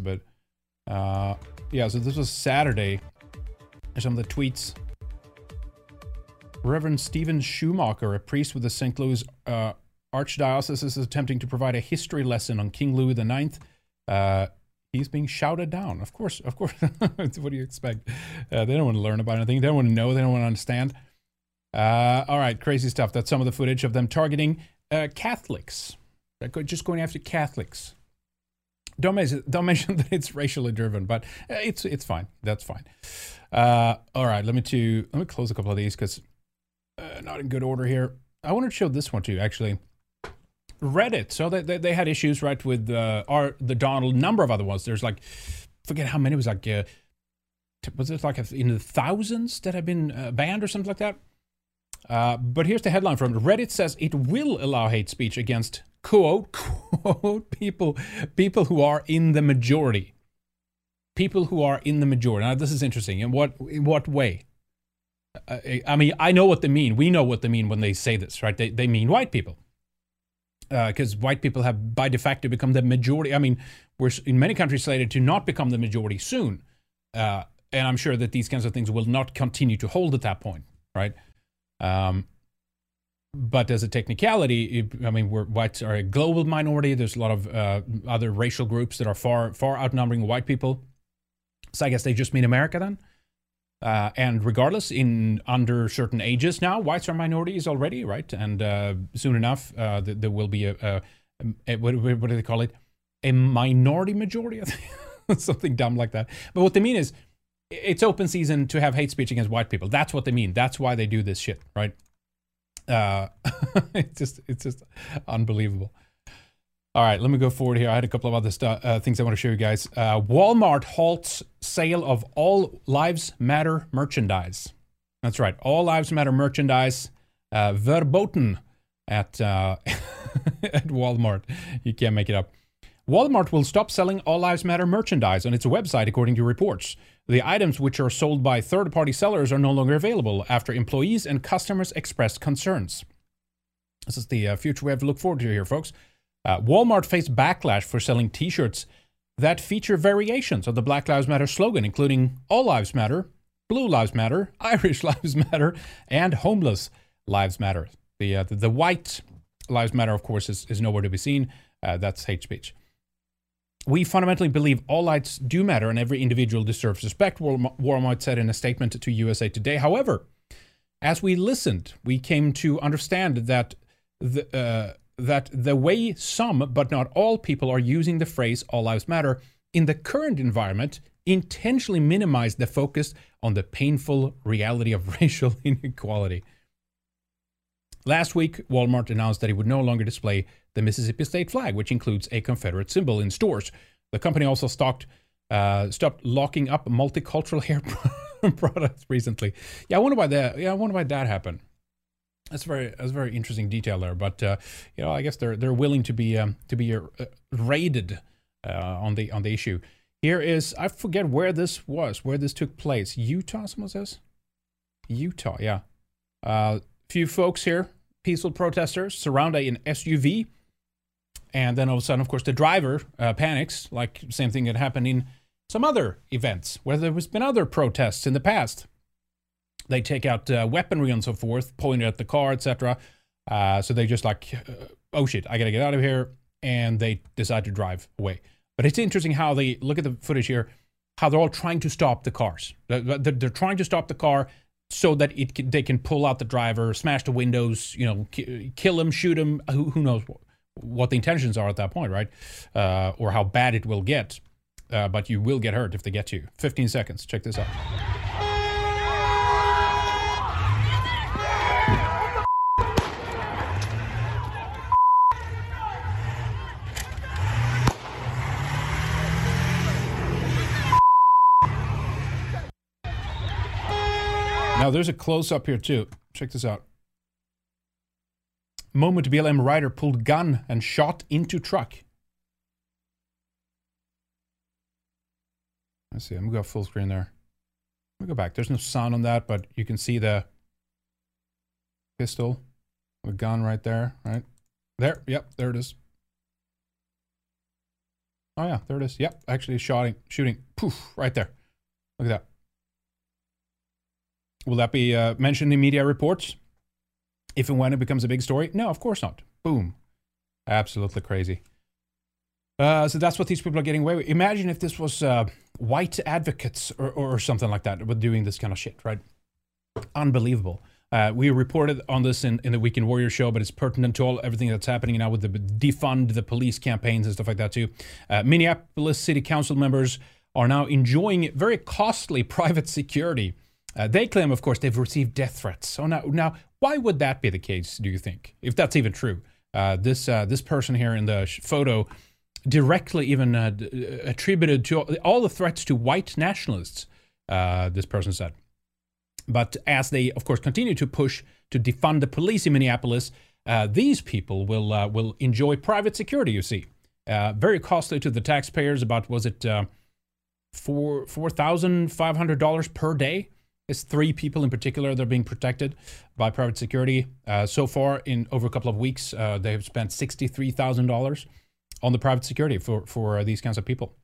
a bit. Uh, yeah, so this was Saturday. Some of the tweets. Reverend Stephen Schumacher, a priest with the Saint Louis uh, Archdiocese, is attempting to provide a history lesson on King Louis the Ninth. Uh, he's being shouted down. Of course, of course. What do you expect? Uh, they don't want to learn about anything. They don't want to know. They don't want to understand. Uh, all right, crazy stuff. That's some of the footage of them targeting uh, Catholics. They're just going after Catholics. Don't mention, don't mention that it's racially driven, but it's it's fine. That's fine. Uh, all right, let me to let me close a couple of these because uh, not in good order here. I wanted to show this one too, actually. Reddit. So they they, they had issues right with uh, our the Donald number of other ones. There's like forget how many it was like uh, was it like in the thousands that have been uh, banned or something like that. Uh, but here's the headline from Reddit: says it will allow hate speech against quote quote people people who are in the majority. People who are in the majority. Now, this is interesting. In what in what way? Uh, I mean, I know what they mean. We know what they mean when they say this, right? They they mean white people, because uh, white people have by de facto become the majority. I mean, we're in many countries slated to not become the majority soon, uh, and I'm sure that these kinds of things will not continue to hold at that point, right? Um, but as a technicality, it, I mean, we're whites are a global minority. There's a lot of uh, other racial groups that are far far outnumbering white people. So I guess they just mean America then. Uh, and regardless, in under certain ages now, whites are minorities already, right? And uh, soon enough, uh, th- there will be a, a, a what, what do they call it? A minority majority, I think. Something dumb like that. But what they mean is, it's open season to have hate speech against white people. That's what they mean. That's why they do this shit, right? Uh, it's just it's just unbelievable. All right, let me go forward here. I had a couple of other stuff, uh, things I want to show you guys. Uh, Walmart halts sale of all Lives Matter merchandise. That's right, all Lives Matter merchandise uh, verboten at uh, at Walmart. You can't make it up. Walmart will stop selling All Lives Matter merchandise on its website, according to reports. The items which are sold by third-party sellers are no longer available after employees and customers expressed concerns. This is the uh, future we have to look forward to here, folks. Uh, Walmart faced backlash for selling T-shirts that feature variations of the Black Lives Matter slogan, including All Lives Matter, Blue Lives Matter, Irish Lives Matter, and Homeless Lives Matter. The uh, the, the white Lives Matter, of course, is, is nowhere to be seen. Uh, that's hate speech. We fundamentally believe all lives do matter and every individual deserves respect, Walmart said in a statement to U S A Today. However, as we listened, we came to understand that the... Uh, that the way some, but not all people are using the phrase All Lives Matter in the current environment intentionally minimize the focus on the painful reality of racial inequality. Last week, Walmart announced that it would no longer display the Mississippi state flag, which includes a Confederate symbol, in stores. The company also stocked, uh, stopped locking up multicultural hair products recently. Yeah, I wonder why that. Yeah, I wonder why that happened. That's very that's a very interesting detail there, but uh, you know, I guess they're they're willing to be um, to be uh, raided uh, on the on the issue. Here is, I forget where this was, where this took place. Utah, someone says. Utah, yeah. A uh, few folks here, peaceful protesters, surround an S U V, and then all of a sudden, of course, the driver uh, panics, like same thing that happened in some other events where there has been other protests in the past. They take out uh, weaponry and so forth, pointed at the car, et cetera. Uh, so they just like, uh, oh shit, I gotta get out of here, and they decide to drive away. But it's interesting how they look at the footage here, how they're all trying to stop the cars. They're, they're trying to stop the car so that it can, they can pull out the driver, smash the windows, you know, ki- kill him, shoot him. Who, who knows what, what the intentions are at that point, right? Uh, or how bad it will get. Uh, but you will get hurt if they get you. fifteen seconds. Check this out. Now, there's a close-up here, too. Check this out. Moment B L M rider pulled gun and shot into truck. Let's see. I'm going to go full screen there. Let me go back. There's no sound on that, but you can see the pistol, the gun right there, right? There. Yep, there it is. Oh yeah, there it is. Yep, actually shooting, shooting. Poof, right there. Look at that. Will that be uh, mentioned in media reports? If and when it becomes a big story? No, of course not. Boom. Absolutely crazy. Uh, so that's what these people are getting away with. Imagine if this was uh, white advocates or, or something like that with doing this kind of shit, right? Unbelievable. Uh, we reported on this in, in the Weekend Warrior show, but it's pertinent to all everything that's happening now with the defund the police campaigns and stuff like that too. Uh, Minneapolis City Council members are now enjoying very costly private security. Uh, they claim, of course, they've received death threats. So now, now, why would that be the case, do you think? If that's even true. Uh, this uh, this person here in the sh- photo directly even uh, d- attributed to all the threats to white nationalists, uh, this person said. But as they, of course, continue to push to defund the police in Minneapolis, uh, these people will uh, will enjoy private security, you see. Uh, very costly to the taxpayers, about, was it uh, four four thousand five hundred dollars per day? It's three people in particular that are being protected by private security. Uh, so far, in over a couple of weeks, uh, they have spent sixty-three thousand dollars on the private security for, for uh, these kinds of people.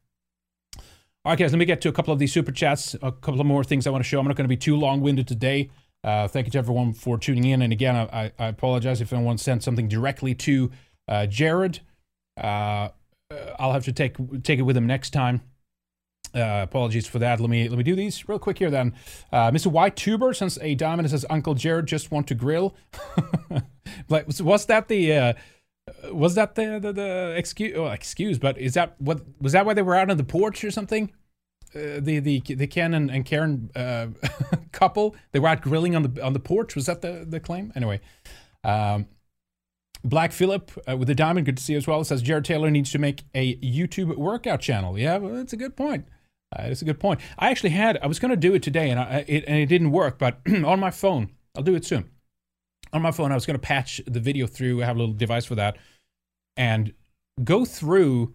All right, guys, let me get to a couple of these super chats. A couple of more things I want to show. I'm not going to be too long-winded today. Uh, thank you to everyone for tuning in. And again, I, I apologize if anyone sent something directly to uh, Jared. Uh, I'll have to take take it with him next time. Uh, apologies for that. Let me let me do these real quick here then. Uh, Mister White Tuber sends a diamond. Says Uncle Jared just want to grill. Like, was that the uh, was that the the, the excuse? Oh, excuse, but is that what was that why they were out on the porch or something? Uh, the the the Ken and, and Karen uh, couple, they were out grilling on the on the porch. Was that the the claim? Anyway. Um, Black Phillip uh, with the diamond, good to see you as well. It says Jared Taylor needs to make a YouTube workout channel. Yeah, well, that's a good point. Uh, it's a good point. I actually had, I was going to do it today, and I, it, and it didn't work. But on my phone, I'll do it soon. On my phone, I was going to patch the video through. I have a little device for that, and go through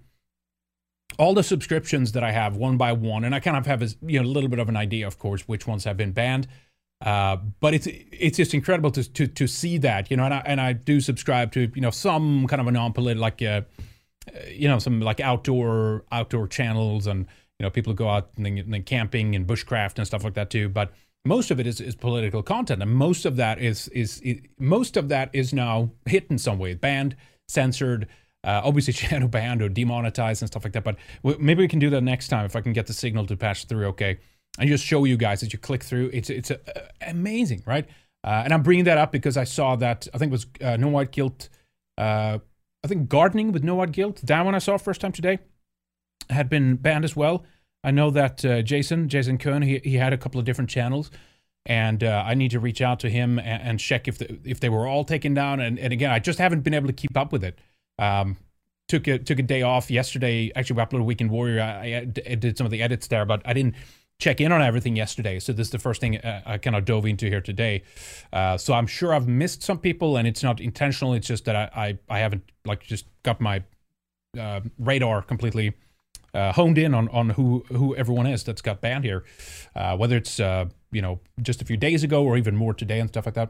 all the subscriptions that I have one by one. And I kind of have a, you know, a little bit of an idea, of course, which ones have been banned. Uh, but it's it's just incredible to to to see that, you know, and I and I do subscribe to, you know, some kind of a non-political, like uh, you know, some like outdoor outdoor channels, and you know, people go out and then, and then camping and bushcraft and stuff like that too. But most of it is, is political content, and most of that is is, is most of that is now hit in some way, banned, censored, uh, obviously shadow banned or demonetized and stuff like that. But w- maybe we can do that next time if I can get the signal to patch through. Okay. And just show you guys as you click through. It's it's uh, amazing, right? Uh, and I'm bringing that up because I saw that, I think it was uh, No White Guilt, uh, I think Gardening with No White Guilt, that one I saw first time today, had been banned as well. I know that uh, Jason, Jason Cohn, he, he had a couple of different channels, and uh, I need to reach out to him and, and check if the, if they were all taken down. And, and again, I just haven't been able to keep up with it. Um, took a, took a day off yesterday. Actually, we uploaded Weekend Warrior. I, I did some of the edits there, but I didn't check in on everything yesterday, so this is the first thing uh, I kind of dove into here today. Uh, so I'm sure I've missed some people, and it's not intentional. It's just that I I, I haven't like just got my uh, radar completely uh, honed in on on who who everyone is that's got banned here, uh, whether it's uh, you know, just a few days ago or even more today and stuff like that.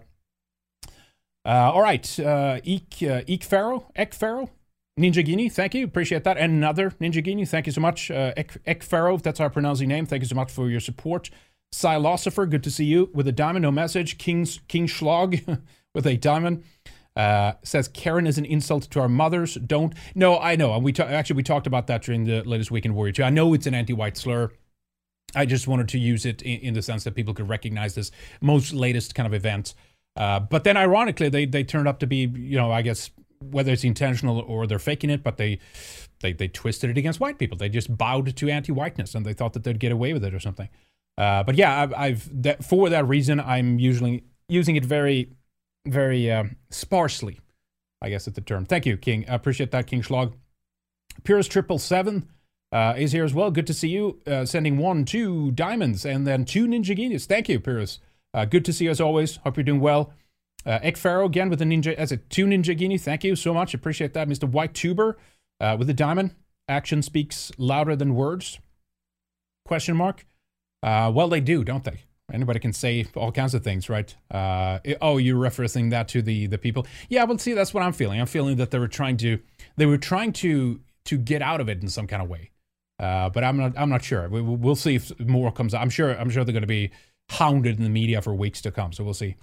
Uh, all right, uh, Eek uh, Eek Pharaoh, Ek Pharaoh. Ninja Guinea, thank you. Appreciate that. And another Ninja Guinea, thank you so much. Uh, Ek, Ek Pharaoh, if that's how I pronounce your name, thank you so much for your support. Silosopher, good to see you with a diamond, no message. King's King Schlag with a diamond. Uh, says Karen is an insult to our mothers. Don't. No, I know. And we ta- actually we talked about that during the latest Weekend Warrior too. I know it's an anti-white slur. I just wanted to use it in, in the sense that people could recognize this most latest kind of event. Uh, but then ironically, they they turned up to be, you know, I guess, whether it's intentional or they're faking it, but they, they they twisted it against white people. They just bowed to anti-whiteness, and they thought that they'd get away with it or something. Uh, but yeah, I've, I've that, for that reason, I'm usually using it very, very uh, sparsely, I guess is the term. Thank you, King. I appreciate that, King Schlag. Purist Triple Seven uh, is here as well. Good to see you. Uh, sending one, two diamonds, and then two Ninja Genius. Thank you, Purist. Uh, good to see you as always. Hope you're doing well. Uh, Ek Pharaoh again with the ninja, as a two Ninja Guinea. Thank you so much. Appreciate that. Mister White Tuber uh, with the diamond. Action speaks louder than words. Question mark. Uh, well, they do, don't they? Anybody can say all kinds of things, right? Uh, it, oh, you're referencing that to the the people. Yeah, well, see, that's what I'm feeling. I'm feeling that they were trying to, they were trying to to get out of it in some kind of way. Uh, but I'm not I'm not sure. We, we'll see if more comes out. I'm sure I'm sure they're going to be hounded in the media for weeks to come. So we'll see.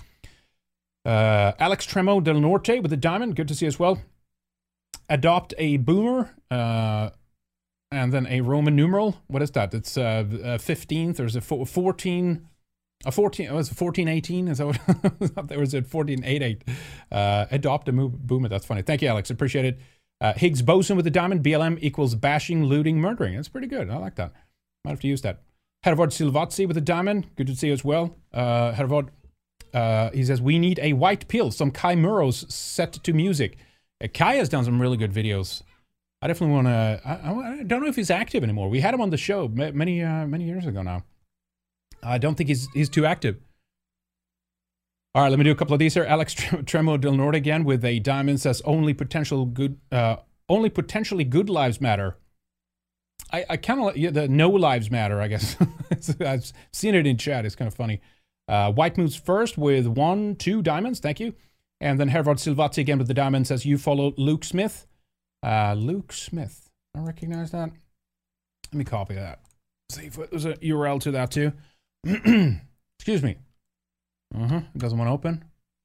Uh, Alex Tremo del Norte with the diamond. Good to see you as well. Adopt a boomer. Uh, and then a Roman numeral. What is that? It's uh, uh, fifteenth. There's a fourteen. A fourteen. Oh, it's fourteen eighteen. Is that what? There was a fourteen eighty-eight. Uh, adopt a boomer. That's funny. Thank you, Alex. Appreciate it. Uh, Higgs boson with the diamond. B L M equals bashing, looting, murdering. That's pretty good. I like that. Might have to use that. Hervard Silvatsi with the diamond. Good to see you as well. Uh, Hervard, uh, he says, we need a white pill. Some Kai Muros set to music. Uh, Kai has done some really good videos. I definitely want to... I, I don't know if he's active anymore. We had him on the show many uh, many years ago now. I don't think he's he's too active. All right, let me do a couple of these here. Alex Tremo del Norte again with a diamond says only potential good, uh, only potentially good lives matter. I, I kind of yeah, the no lives matter. I guess I've seen it in chat. It's kind of funny. Uh, White moves first with one, two diamonds. Thank you. And then Hervard Silvatsi again with the diamond says you follow Luke Smith. Uh, Luke Smith. I recognize that. Let me copy that. See if there's a U R L to that too. Excuse me. Uh-huh. It doesn't want to open.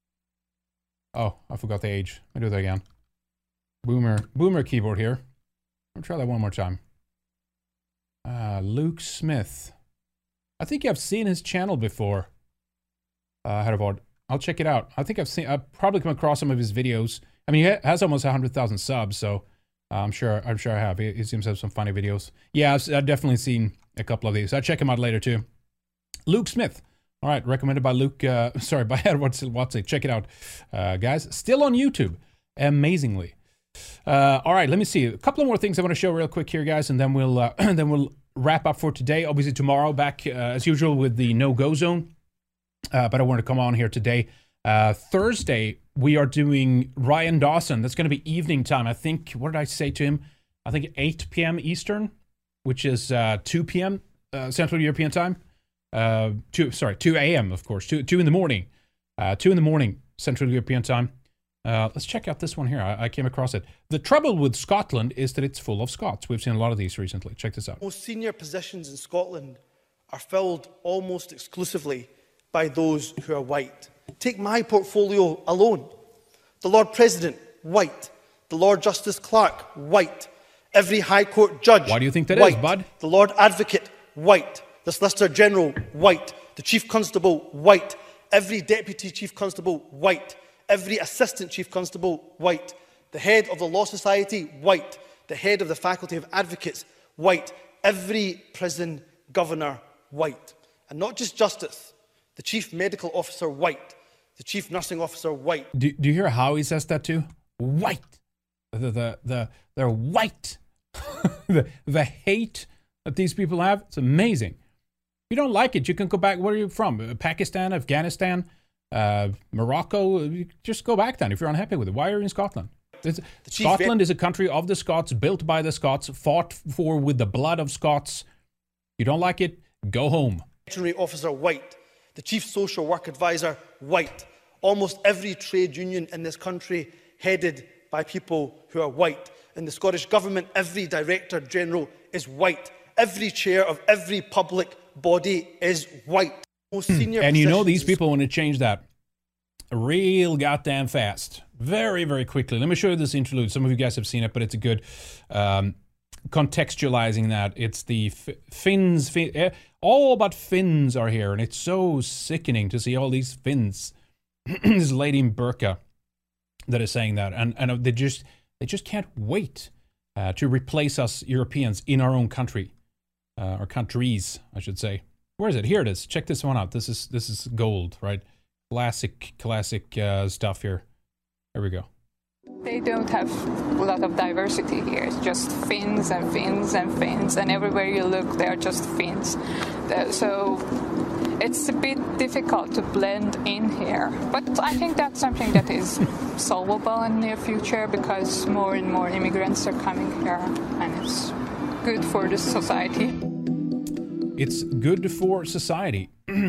Oh, I forgot the age. Let me do that again. Boomer. Boomer keyboard here. I'll try that one more time. Uh, Luke Smith. I think I've seen his channel before. Uh, Hervard. I'll check it out. I think I've seen, I've probably come across some of his videos. I mean, he has almost one hundred thousand subs, so uh, I'm sure I'm sure I have. He, he seems to have some funny videos. Yeah, I've, I've definitely seen a couple of these. I'll check him out later, too. Luke Smith. All right, recommended by Luke, uh, sorry, by Edward Silvatsi. Check it out, uh, guys. Still on YouTube, amazingly. Uh, all right, let me see. A couple of more things I want to show real quick here, guys, and then we'll uh, then we'll wrap up for today. Obviously, tomorrow, back uh, as usual with the no-go zone. Uh, but I want to come on here today. Uh, Thursday, we are doing Ryan Dawson. That's going to be evening time. I think, what did I say to him? I think eight p m Eastern, which is uh, two p m Uh, Central European time. Uh, two, sorry, two a m of course, two, two in the morning, uh, two in the morning, Central European time. Uh, let's check out this one here. I, I came across it. The trouble with Scotland is that it's full of Scots. We've seen a lot of these recently. Check this out. Most senior positions in Scotland are filled almost exclusively by those who are white. Take my portfolio alone. The Lord President, white. The Lord Justice Clerk, white. Every High Court judge, why do you think that white. is, bud? The Lord Advocate, white. The Solicitor General, white. The Chief Constable, white. Every Deputy Chief Constable, white. Every Assistant Chief Constable, white. The Head of the Law Society, white. The Head of the Faculty of Advocates, white. Every Prison Governor, white. And not just Justice. The Chief Medical Officer, white. The Chief Nursing Officer, white. Do, do you hear how he says that too? White. The, the, the, they're white. the, the hate that these people have, it's amazing. If you don't like it, you can go back. Where are you from? Pakistan, Afghanistan, uh, Morocco? You just go back then if you're unhappy with it. Why are you in Scotland? Scotland is a country of the Scots, built by the Scots, fought for with the blood of Scots. If you don't like it, go home. Veterinary Officer, white. The Chief Social Work Advisor, white. Almost every trade union in this country headed by people who are white. In the Scottish Government, every Director General is white. Every chair of every public body is white. Most senior and you know these people want to change that real goddamn fast. Very, very quickly. Let me show you this interlude. Some of you guys have seen it, but it's a good um, contextualizing that. It's the F Finns. Fin all but Finns are here, and it's so sickening to see all these Finns. This lady in burqa that is saying that, and and they just they just can't wait uh, to replace us Europeans in our own country. Uh, or countries, I should say. Where is it? Here it is. Check this one out. This is this is gold, right? Classic, classic uh, stuff here. There we go. They don't have a lot of diversity here. It's just Finns and Finns and Finns, and everywhere you look, they are just Finns. Uh, so it's a bit difficult to blend in here. But I think that's something that is solvable in the near future because more and more immigrants are coming here, and it's good for the society. It's good for society.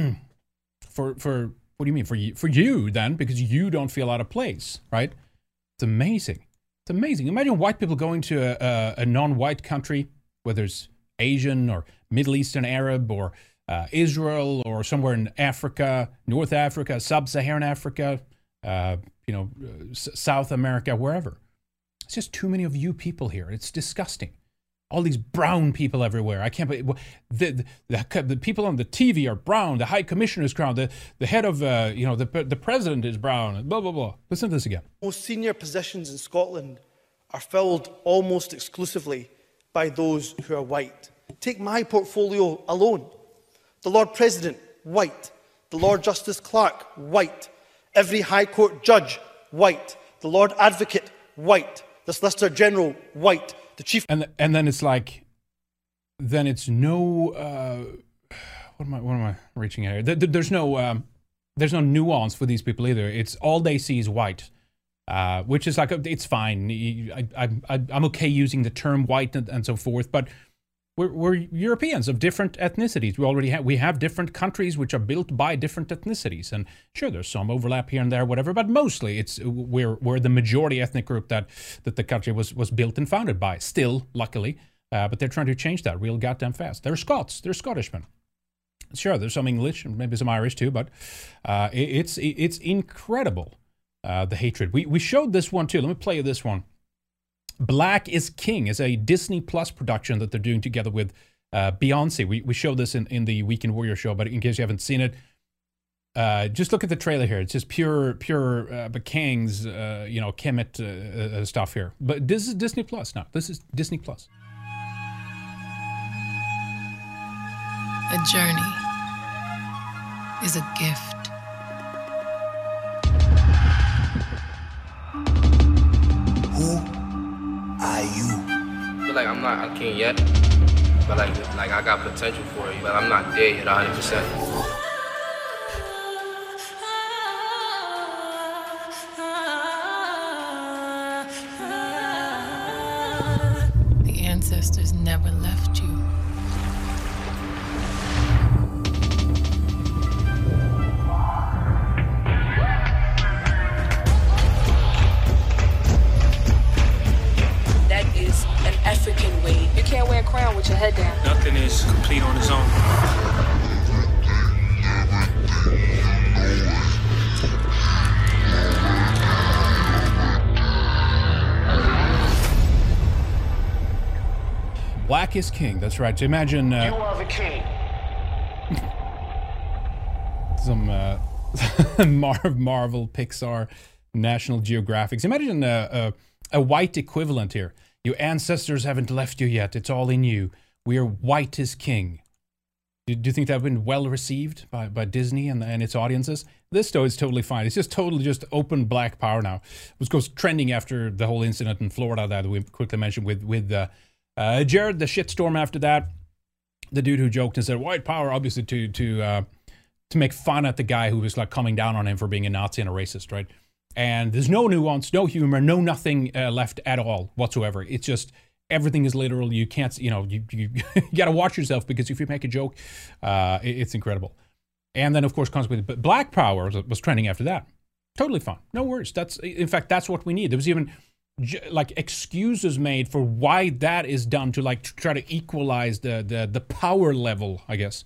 for for what do you mean for you? For you then, because you don't feel out of place, right? It's amazing. It's amazing. Imagine white people going to a, a, a non-white country, whether it's Asian or Middle Eastern Arab or uh, Israel or somewhere in Africa, North Africa, Sub-Saharan Africa, uh, you know, uh, S- South America, wherever. It's just too many of you people here. It's disgusting. All these brown people everywhere. I can't believe the, the the people on the T V are brown. The High Commissioner is brown. The the head of uh, you know the the president is brown. Blah blah blah. Listen to this again. Most senior positions in Scotland are filled almost exclusively by those who are white. Take my portfolio alone. The Lord President, white. The Lord Justice Clerk, white. Every High Court judge, white. The Lord Advocate, white. The Solicitor General, white. The Chief... And and then it's like, then it's no, uh, what am I, what am I reaching at here? There, there's no, um, there's no nuance for these people either. It's all they see is white. Uh, which is like, it's fine. I, I, I, I'm okay using the term white and, and so forth, but we're, we're Europeans of different ethnicities. We already have, we have different countries which are built by different ethnicities. And sure, there's some overlap here and there, whatever, but mostly it's, we're, we're the majority ethnic group that, that the country was, was built and founded by, still, luckily. Uh, but they're trying to change that real goddamn fast. They're Scots, they're Scottishmen. Sure, there's some English, and maybe some Irish too, but uh, it, it's, it, it's incredible. Uh, the hatred. We we showed this one too. Let me play you this one. Black is King is a Disney Plus production that they're doing together with uh, Beyonce. We we showed this in, in the Weekend Warrior show, but in case you haven't seen it, uh, just look at the trailer here. It's just pure pure uh, Bakang's uh, you know Kemet uh, uh, stuff here. But this is Disney Plus now. This is Disney Plus. A journey is a gift. Are you? I feel like I'm not a king yet, but like like I got potential for it, but I'm not there yet one hundred percent. The ancestors never left you. African way. You can't wear a crown with your head down. Nothing is complete on its own. Black is King. That's right. So imagine uh, You are the king. some uh, Mar- Marvel, Pixar, National Geographic. Imagine a, a, a white equivalent here. Your ancestors haven't left you yet. It's all in you. We are white as king. Do, do you think that would have been well received by, by Disney and, and its audiences? This, though, is totally fine. It's just totally just open black power now. It goes trending after the whole incident in Florida that we quickly mentioned with, with uh, uh, Jared, the shitstorm after that. The dude who joked and said, white power, obviously to to uh, to make fun at the guy who was like coming down on him for being a Nazi and a racist, right? And there's no nuance, no humor, no nothing uh, left at all whatsoever. It's just everything is literal. You can't, you know, you you, you got to watch yourself because if you make a joke, uh, it, it's incredible. And then, of course, comes with but Black Power was, was trending after that. Totally fine. No worries. That's in fact, that's what we need. There was even like excuses made for why that is done to like try to equalize the the the power level, I guess.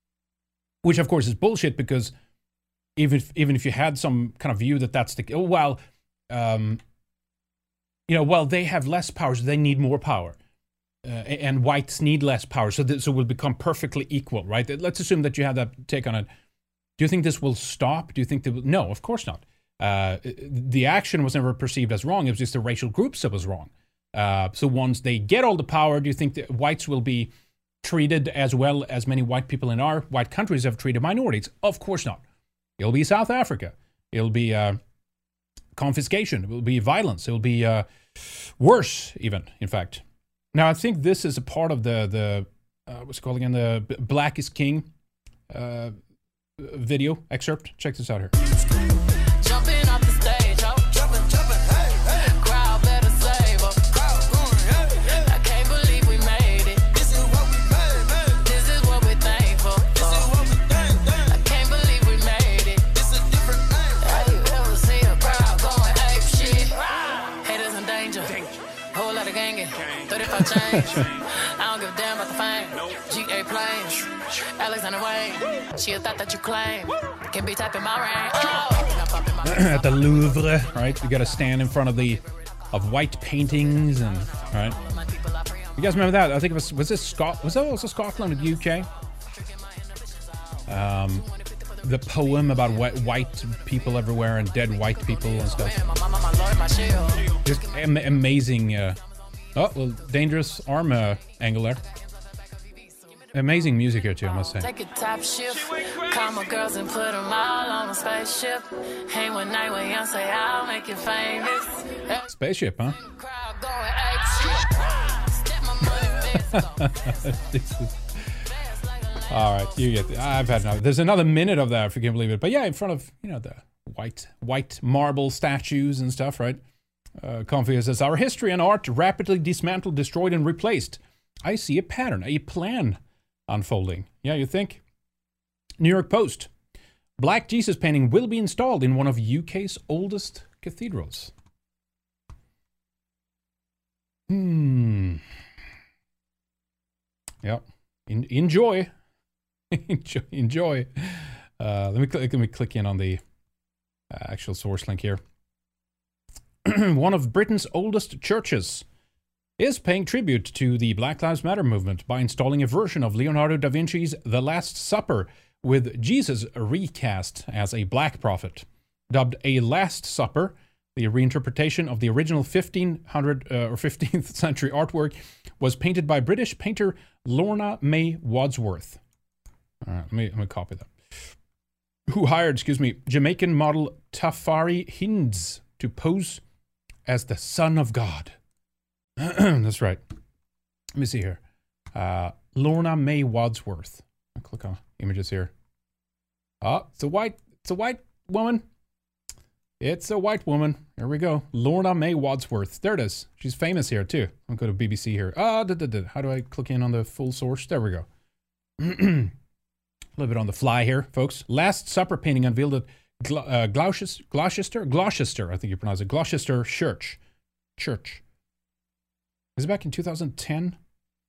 Which of course is bullshit because. Even if, even if you had some kind of view that that's the oh well, um, you know, well they have less power, so they need more power, uh, and whites need less power, so that, so we'll become perfectly equal, right? Let's assume that you have that take on it. Do you think this will stop? Do you think that will, no? Of course not. Uh, the action was never perceived as wrong. It was just the racial groups that was wrong. Uh, so once they get all the power, do you think that whites will be treated as well as many white people in our white countries have treated minorities? Of course not. It'll be South Africa. It'll be uh, confiscation. It will be violence. It will be uh, worse, even, in fact. Now, I think this is a part of the, the uh, what's it called again, the Black is King uh, video excerpt. Check this out here. Jumping off the stage, oh. Jumping, jumping, hey, hey. Crowd better save up. Crowd going, hey, hey. I can't believe we made it. This is what we made, made. This is what we're thankful. This is what we thank, thank. I can't believe we made it. This is a different thing. Have you ever seen a crowd going, hey, shit? Haters in danger. I don't give a damn about the fame. G A planes, Alexander Wayne. She a thought that you claim. Can be tapping my ring. Oh. At the Louvre, right? You got to stand in front of the of white paintings and right. You guys remember that? I think it was was this Scot was that also Scotland or the U K? Um, the poem about white, white people everywhere and dead white people and stuff. Just am amazing. Uh, oh, well, dangerous arm uh, angle there. Amazing music here too, I must say. Take a top shift, call my girls and put them all on a spaceship. Hang one night when young say I'll make you famous. Spaceship, huh? All right, you get. The, I've had another. There's another minute of that, if you can believe it. But yeah, in front of you know the white white marble statues and stuff, right? Uh, Comfy says our history and art rapidly dismantled, destroyed, and replaced. I see a pattern, a plan unfolding. Yeah, you think? New York Post. Black Jesus painting will be installed in one of U K's oldest cathedrals. Hmm. Yep. In, enjoy. enjoy. Enjoy. Uh, let me click. Let me click in on the uh, actual source link here. One of Britain's oldest churches is paying tribute to the Black Lives Matter movement by installing a version of Leonardo da Vinci's The Last Supper with Jesus recast as a black prophet. Dubbed A Last Supper, the reinterpretation of the original fifteen hundred uh, or fifteenth century artwork was painted by British painter Lorna May Wadsworth. All right, let me, let me copy that. Who hired, excuse me, Jamaican model Tafari Hinds to pose as the Son of God. That's right. Let me see here. Uh, Lorna May Wadsworth. I'll click on images here. Oh, it's a white, it's a white woman. It's a white woman. There we go. Lorna May Wadsworth. There it is. She's famous here too. I'll go to B B C here. Ah, da, da, da. How do I click in on the full source? There we go. A little bit on the fly here, folks. Last Supper painting unveiled at Gl uh, Gloucester, Gloucester, Gloucester. I think you pronounce it. Gloucester Church. Church. Is it back in two thousand ten?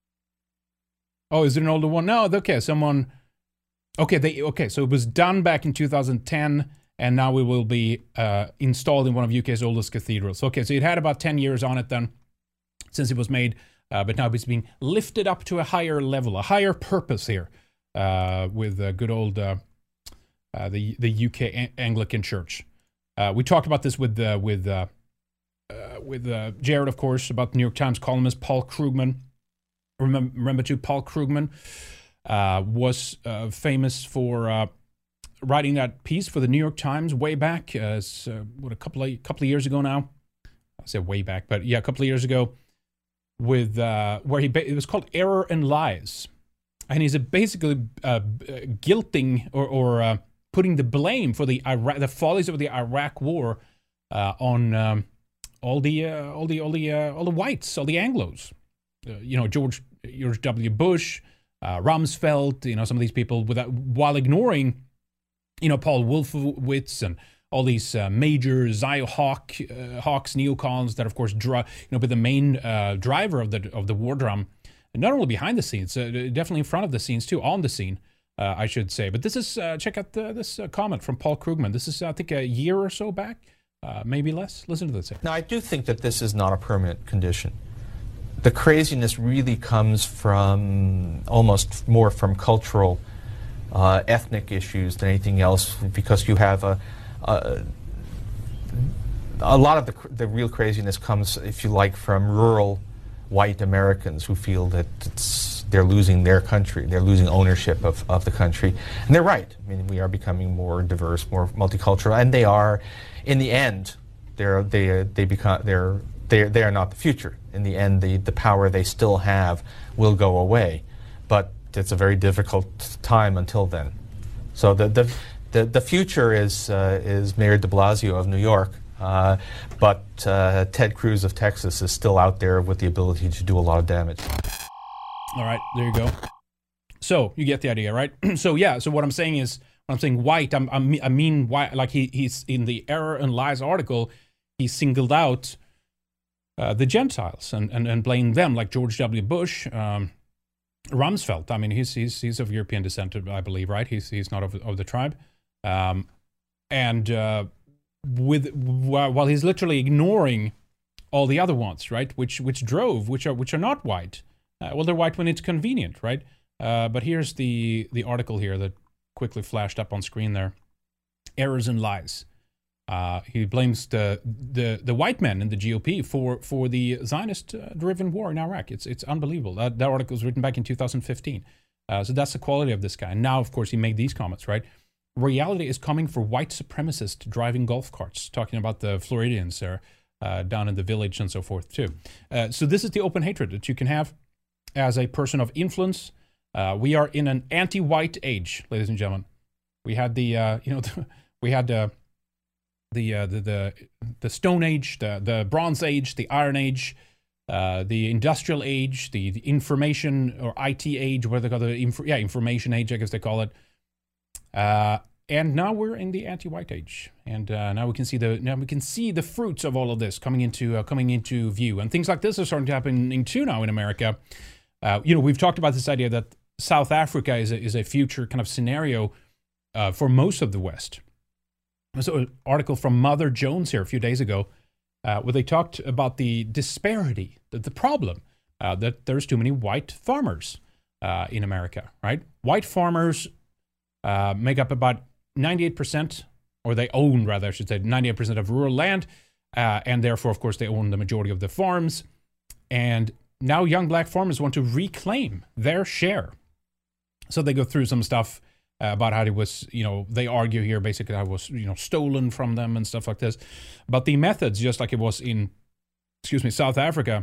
Oh, is it an older one? No, okay, someone... Okay, they, okay, so it was done back in two thousand ten, and now it will be uh, installed in one of U K's oldest cathedrals. Okay, so it had about ten years on it then, since it was made, uh, but now it's being lifted up to a higher level, a higher purpose here, uh, with uh, good old uh, uh, the the U K Anglican Church. Uh, we talked about this with uh, with uh, uh, with uh, Jared, of course, about the New York Times columnist Paul Krugman. Remember, remember too, Paul Krugman uh, was uh, famous for uh, writing that piece for the New York Times way back, uh, uh, what a couple of couple of years ago now. I said way back, but yeah, a couple of years ago, with uh, where he it was called Error and Lies, and he's basically uh, guilting or, or uh, putting the blame for the Iraq, the follies of the Iraq War uh, on um, all the uh, all the all the uh, all the whites, all the Anglos. Uh, you know, George George W. Bush, uh, Rumsfeld, you know, some of these people, without while ignoring, you know, Paul Wolfowitz and all these uh, major Zio Hawk, uh, Hawks, neocons that, of course, dri- you know, be the main uh, driver of the of the war drum, not only behind the scenes, uh, definitely in front of the scenes too, on the scene, uh, I should say. But this is uh, check out the, this uh, comment from Paul Krugman. This is, I think, a year or so back, uh, maybe less. Listen to this. Here. Now, I do think that this is not a permanent condition. The craziness really comes from almost more from cultural, uh, ethnic issues than anything else, because you have a a, a lot of the the real craziness comes, if you like, from rural white Americans who feel that it's, they're losing their country, they're losing ownership of, of the country, and they're right. I mean, we are becoming more diverse, more multicultural, and they are, in the end, they're they they become they're they they are not the future. In the end, the, the power they still have will go away. But it's a very difficult time until then. So the the, the, the future is uh, is Mayor de Blasio of New York, uh, but uh, Ted Cruz of Texas is still out there with the ability to do a lot of damage. All right, there you go. So you get the idea, right? So yeah, so what I'm saying is, when I'm saying white, I'm, I'm, I mean white, like he, he's in the Error and Lies article, he singled out uh, the Gentiles and, and, and blame them, like George W. Bush, um, Rumsfeld. I mean, he's he's he's of European descent, I believe, right? He's he's not of, of the tribe, um, and uh, with while he's literally ignoring all the other ones, right? Which which drove, which are which are not white. Uh, well, they're white when it's convenient, right? Uh, but here's the the article here that quickly flashed up on screen there. Errors and lies. Uh, he blames the, the the white men in the G O P for for the Zionist-driven war in Iraq. It's it's unbelievable. That that article was written back in two thousand fifteen. Uh, so that's the quality of this guy. And now, of course, he made these comments, right? Reality is coming for white supremacists driving golf carts, talking about the Floridians there uh, down in the village and so forth too. Uh, so this is the open hatred that you can have as a person of influence. Uh, we are in an anti-white age, ladies and gentlemen. We had the uh, you know the, we had uh, the, uh, the the the Stone Age, the the Bronze Age, the Iron Age, uh, the Industrial Age, the, the Information or I T Age, what they call the inf- yeah Information Age, I guess they call it. Uh, and now we're in the anti-white age, and uh, now we can see the now we can see the fruits of all of this coming into uh, coming into view, and things like this are starting to happen too now in America. Uh, you know, we've talked about this idea that South Africa is a, is a future kind of scenario uh, for most of the West. There's an article from Mother Jones here a few days ago uh, where they talked about the disparity, the, the problem uh, that there's too many white farmers uh, in America, right? White farmers uh, make up about ninety-eight percent, or they own, rather, I should say, ninety-eight percent of rural land, uh, and therefore, of course, they own the majority of the farms. And now young black farmers want to reclaim their share. So they go through some stuff uh, about how it was, you know, they argue here basically how it was, you know, stolen from them and stuff like this. But the methods, just like it was in, excuse me, South Africa,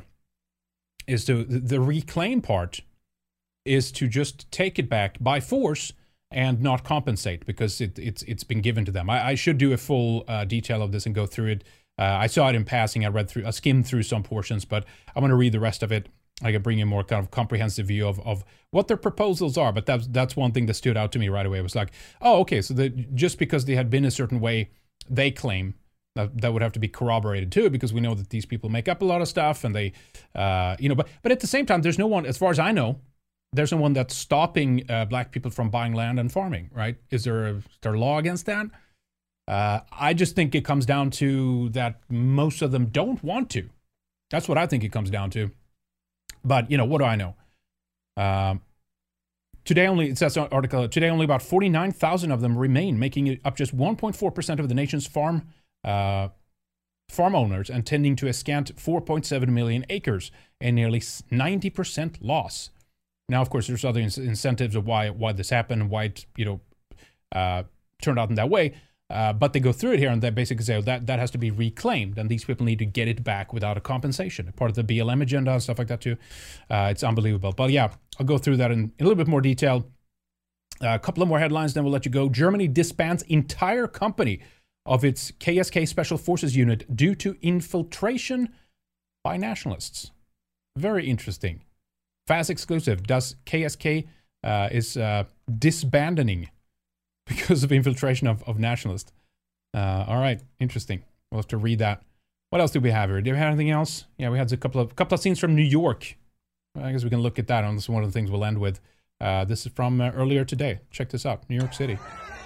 is to, the reclaim part is to just take it back by force and not compensate because it, it's it's been given to them. I, I should do a full uh, detail of this and go through it. Uh, I saw it in passing. I read through, I skimmed through some portions, but I'm going to read the rest of it. I can bring you a more kind of comprehensive view of, of what their proposals are. But that's that's one thing that stood out to me right away. It was like, oh, okay, so the, just because they had been a certain way, they claim that that would have to be corroborated too, because we know that these people make up a lot of stuff, and they, uh, you know, but but at the same time, there's no one, as far as I know, there's no one that's stopping uh, black people from buying land and farming, right? Is there a, is there a law against that? Uh, I just think it comes down to that most of them don't want to. That's what I think it comes down to. But, you know, what do I know? Um, today only, it says article, today only about forty-nine thousand of them remain, making it up just one point four percent of the nation's farm uh, farm owners and tending to a scant four point seven million acres and nearly ninety percent loss. Now, of course, there's other in- incentives of why why this happened and why it, you know, uh, turned out in that way. Uh, but they go through it here and they basically say, oh, that, that has to be reclaimed, and these people need to get it back without a compensation. Part of the B L M agenda and stuff like that too. Uh, it's unbelievable. But yeah, I'll go through that in, in a little bit more detail. Uh, a couple of more headlines, then we'll let you go. Germany disbands entire company of its K S K Special Forces unit due to infiltration by nationalists. Very interesting. Fast exclusive. Does K S K uh, is uh, disbanding because of infiltration of, of nationalists. Uh, all right, interesting. We'll have to read that. What else do we have here? Do we have anything else? Yeah, we had a couple of couple of scenes from New York. I guess we can look at that. And this is one of the things we'll end with. Uh, this is from uh, earlier today. Check this out, New York City.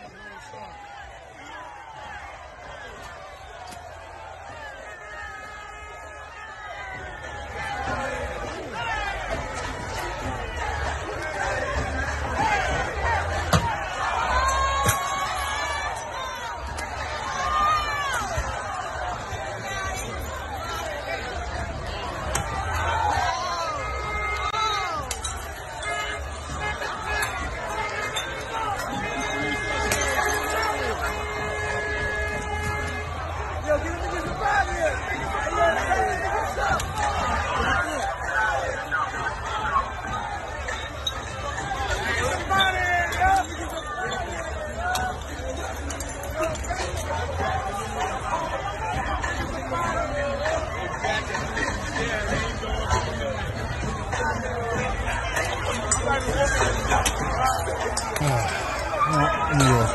New York.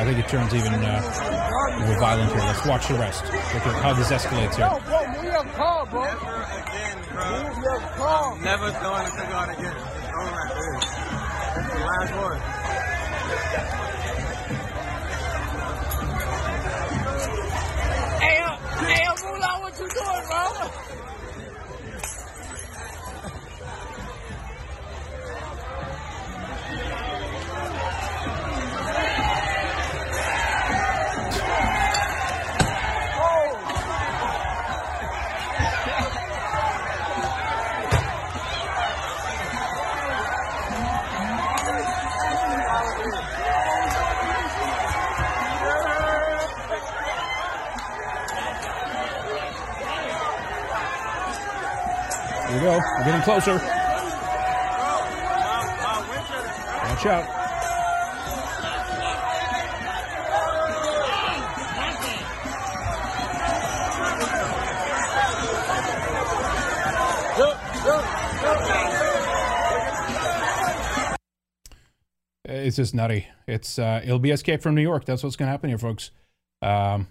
I think it turns even uh, more violent here. Let's watch the rest. Look at how this escalates here. Bro, move your car, bro. Never again, bro. Move your car. I'm never throwing a cigar again. It's going like this. That's the last one. Hey, yo, hey, yo, Moolah, what you doing, bro? Here we go. We're getting closer. Watch out. It's just nutty. It's uh, it'll be Escape from New York. That's what's going to happen here, folks. Um,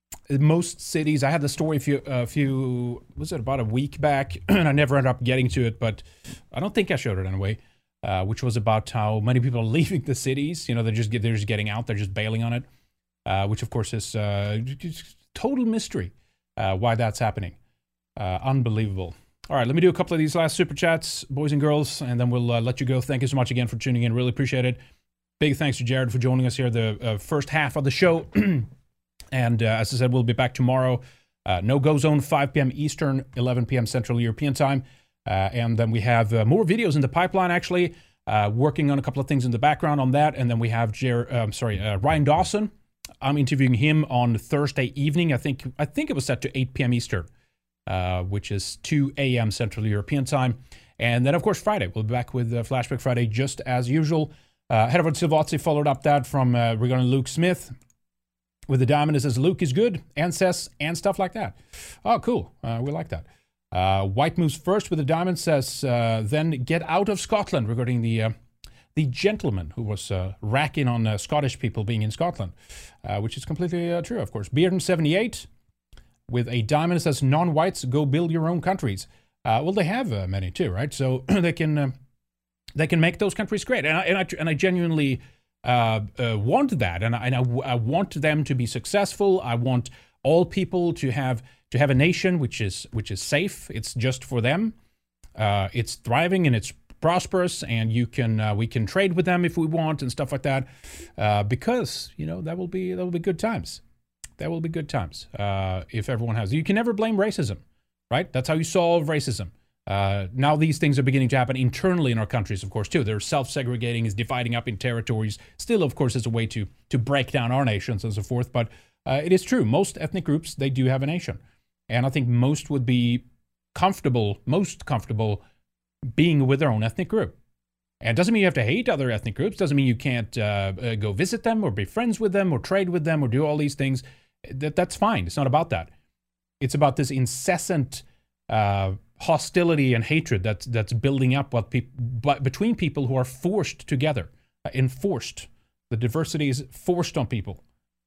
most cities, I had the story a few, a few, was it about a week back, and I never ended up getting to it, but I don't think I showed it anyway, uh, which was about how many people are leaving the cities. You know, they're just, they're just getting out, they're just bailing on it, uh, which of course is uh, total mystery uh, why that's happening. Uh, unbelievable. All right, let me do a couple of these last super chats, boys and girls, and then we'll uh, let you go. Thank you so much again for tuning in. Really appreciate it. Big thanks to Jared for joining us here, the uh, first half of the show. And uh, as I said, we'll be back tomorrow. Uh, no-go zone, five p.m. Eastern, eleven p.m. Central European time. Uh, and then we have uh, more videos in the pipeline, actually, uh, working on a couple of things in the background on that. And then we have Jer- um, sorry, uh, Ryan Dawson. I'm interviewing him on Thursday evening. I think I think it was set to eight p.m. Eastern, uh, which is two a.m. Central European time. And then, of course, Friday. We'll be back with uh, Flashback Friday just as usual. Uh, Hervard Silvazzi followed up that from uh, regarding Luke Smith. With the diamond, it says Luke is good, and says, and stuff like that. Oh, cool. Uh, we like that. Uh, White moves first with the diamond, says, uh, then get out of Scotland, regarding the uh, the gentleman who was uh, racking on uh, Scottish people being in Scotland, uh, which is completely uh, true, of course. Bearden seventy-eight with a diamond, says, non-whites, go build your own countries. Uh, well, they have uh, many too, right? So they can uh, they can make those countries great. And I, and I, and I genuinely... Uh, uh, want that, and, I, and I, I want them to be successful. I want all people to have to have a nation which is which is safe. It's just for them. Uh, it's thriving and it's prosperous, and you can uh, we can trade with them if we want and stuff like that. Uh, because you know that will be that will be good times. That will be good times uh, if everyone has. You can never blame racism, right? That's how you solve racism. Uh, now these things are beginning to happen internally in our countries, of course, too. They're self-segregating, is dividing up in territories. Still, of course, is a way to to break down our nations and so forth. But uh, it is true. Most ethnic groups, they do have a nation. And I think most would be comfortable, most comfortable being with their own ethnic group. And it doesn't mean you have to hate other ethnic groups. Doesn't mean you can't uh, uh, go visit them or be friends with them or trade with them or do all these things. That, that's fine. It's not about that. It's about this incessant... Uh, hostility and hatred that's that's building up what peop- but between people who are forced together, uh, enforced. The diversity is forced on people,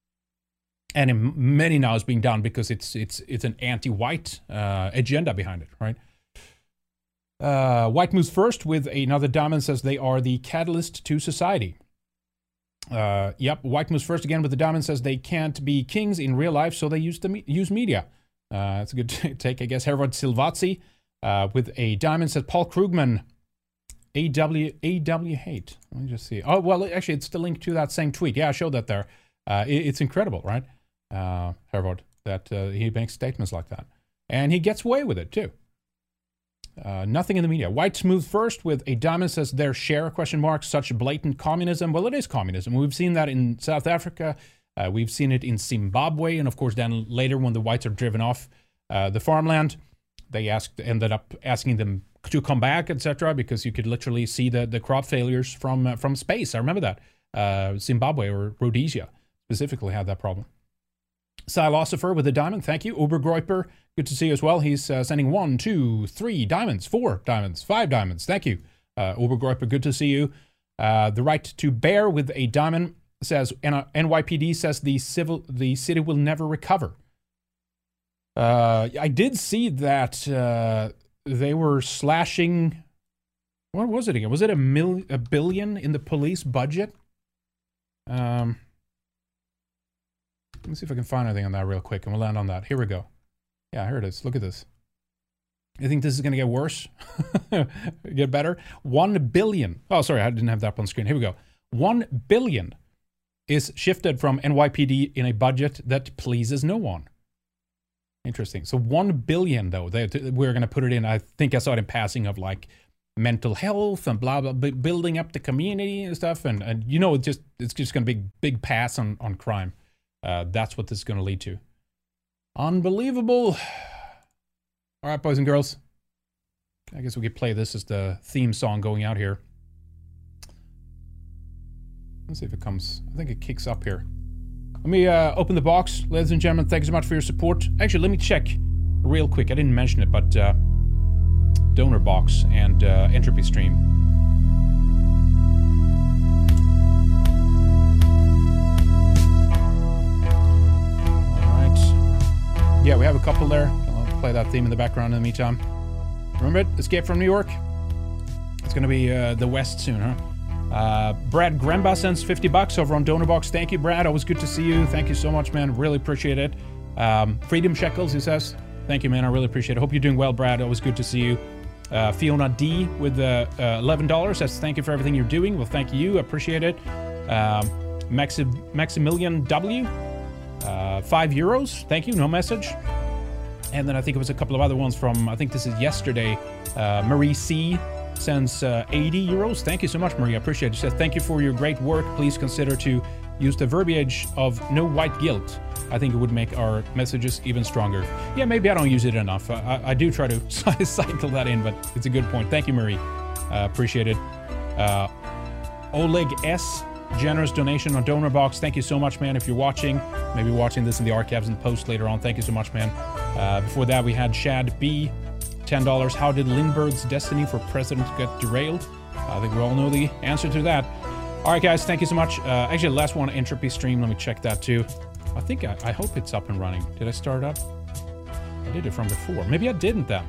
and in many now is being done because it's it's it's an anti-white uh, agenda behind it, right? Uh, White moves first with another diamond, says they are the catalyst to society. Uh, yep, White moves first again with the diamond, says they can't be kings in real life, so they use the me- use media. Uh, that's a good t- take, I guess. Hervard Silvazzi. Uh, with a diamond, said Paul Krugman, A W A W hate. Let me just see. Oh, well, actually, it's the link to that same tweet. Yeah, I showed that there. Uh, it, it's incredible, right? Uh, Hervard, that uh, he makes statements like that. And he gets away with it, too. Uh, nothing in the media. White smooth first with a diamond, says their share, question mark, such blatant communism. Well, it is communism. We've seen that in South Africa. Uh, we've seen it in Zimbabwe. And, of course, then later when the whites are driven off uh, the farmland, they asked, ended up asking them to come back, et cetera, because you could literally see the, the crop failures from uh, from space. I remember that. Uh, Zimbabwe or Rhodesia specifically had that problem. Silosopher with a diamond, thank you. Obergroiper, good to see you as well. He's uh, sending one, two, three diamonds, four diamonds, five diamonds. Thank you. Uh, Obergroiper, good to see you. Uh, the right to bear with a diamond, says N Y P D says the civil the city will never recover. Uh, I did see that uh, they were slashing. What was it again? Was it a mil a billion in the police budget? Um, let me see if I can find anything on that real quick, and we'll land on that. Here we go. Yeah, here it is. Look at this. You think this is going to get worse? Get better? One billion. Oh, sorry, I didn't have that up on screen. Here we go. One billion is shifted from N Y P D in a budget that pleases no one. Interesting. So one billion, though, they, we're going to put it in. I think I saw it in passing of like mental health and blah blah, building up the community and stuff, and and you know, it just it's just going to be a big pass on on crime. Uh, that's what this is going to lead to. Unbelievable. All right, boys and girls. I guess we could play this as the theme song going out here. Let's see if it comes. I think it kicks up here. Let me uh, open the box, ladies and gentlemen. Thank you so much for your support. Actually, let me check real quick. I didn't mention it, but. Uh, Donor box and uh, entropy stream. All right. Yeah, we have a couple there. I'll play that theme in the background in the meantime. Remember it? Escape from New York. It's gonna be uh, the West soon, huh? Uh, Brad Gremba sends fifty bucks over on Donor box. Thank you, Brad. Always good to see you. Thank you so much, man. Really appreciate it. Um, Freedom Shekels, he says. Thank you, man. I really appreciate it. Hope you're doing well, Brad. Always good to see you. Uh, Fiona D with the uh, eleven dollars says, thank you for everything you're doing. Well, thank you. Appreciate it. Um, Maxi Maximilian W, uh, five euros. Thank you. No message. And then I think it was a couple of other ones from, I think this is yesterday. Uh, Marie C sends uh, eighty euros. Thank you so much, Marie. I appreciate it. She says, thank you for your great work. Please consider to use the verbiage of no white guilt. I think it would make our messages even stronger. Yeah, maybe I don't use it enough. I, I do try to cycle that in, but it's a good point. Thank you, Marie. Uh, appreciate it. Uh, Oleg S, generous donation on Donor Box. Thank you so much, man. If you're watching, maybe watching this in the archives and post later on, thank you so much, man. Uh, before that, we had Shad B, ten dollars. How did Lindbergh's destiny for president get derailed? I think we all know the answer to that. All right, guys, thank you so much. Uh, actually, last one, entropy stream. Let me check that too. I think, I, I hope it's up and running. Did I start up? I did it from before. Maybe I didn't then.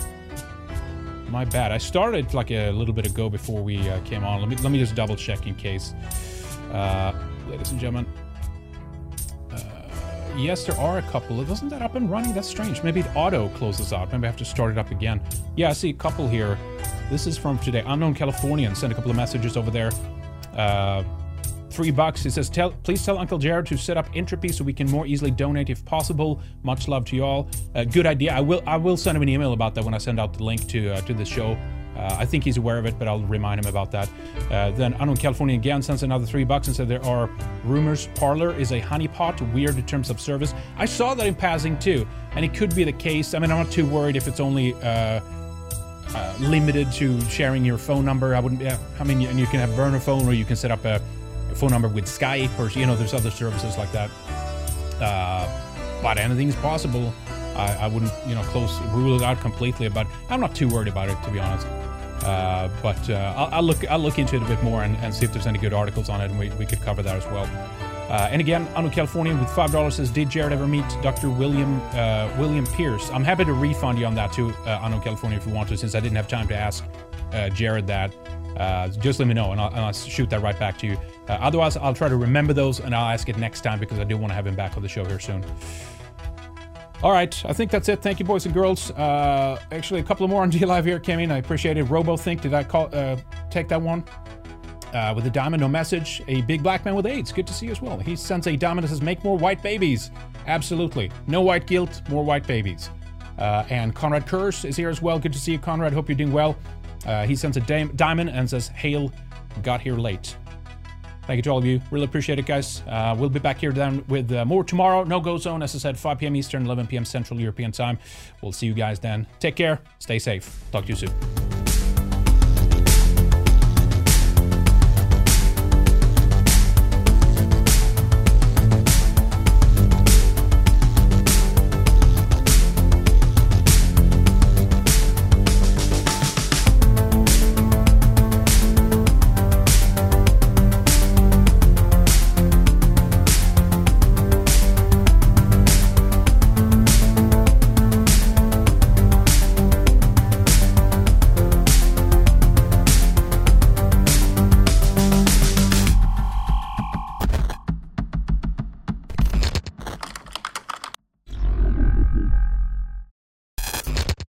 My bad. I started like a little bit ago before we uh, came on. Let me, let me just double check in case. Uh, ladies and gentlemen. Uh, yes, there are a couple. Wasn't that up and running? That's strange. Maybe it auto closes out. Maybe I have to start it up again. Yeah, I see a couple here. This is from today. Unknown Californian sent a couple of messages over there. Uh... Three bucks. He says, "Tell, please tell Uncle Jared to set up Entropy so we can more easily donate if possible. Much love to you all." Uh, good idea. I will. I will send him an email about that when I send out the link to uh, to this show. Uh, I think he's aware of it, but I'll remind him about that. Uh, then Unknown California again sends another three bucks and said there are rumors Parler is a honeypot, weird in terms of service. I saw that in passing too, and it could be the case. I mean, I'm not too worried if it's only. Uh, uh, limited to sharing your phone number. I wouldn't. Yeah, I mean, and you can have burner phone, or you can set up a phone number with Skype, or you know, there's other services like that. Uh, but anything's possible. I, I wouldn't, you know, close rule it out completely. But I'm not too worried about it, to be honest. Uh, but uh, I'll, I'll look, I'll look into it a bit more and, and see if there's any good articles on it, and we, we could cover that as well. Uh, and again, Unknown Californian with five dollars says, "Did Jared ever meet Doctor William uh, William Pierce?" I'm happy to refund you on that too, uh, Unknown California, if you want to, since I didn't have time to ask uh, Jared that. Uh, just let me know, and I'll, and I'll shoot that right back to you. Uh, otherwise, I'll try to remember those, and I'll ask it next time, because I do want to have him back on the show here soon. All right, I think that's it. Thank you, boys and girls. Uh, actually, a couple more on G Live here came in. I appreciate it. RoboThink, did I call uh, take that one? Uh, with a diamond, no message. A big black man with AIDS. Good to see you as well. He sends a diamond that says, "Make more white babies." Absolutely. No white guilt, more white babies. Uh, and Conrad Kurz is here as well. Good to see you, Conrad. Hope you're doing well. Uh, he sends a diamond and says, "Hail, got here late." Thank you to all of you. Really appreciate it, guys. Uh, we'll be back here then with uh, more tomorrow. No-Go Zone, as I said, five p m Eastern, eleven p m Central European Time. We'll see you guys then. Take care. Stay safe. Talk to you soon.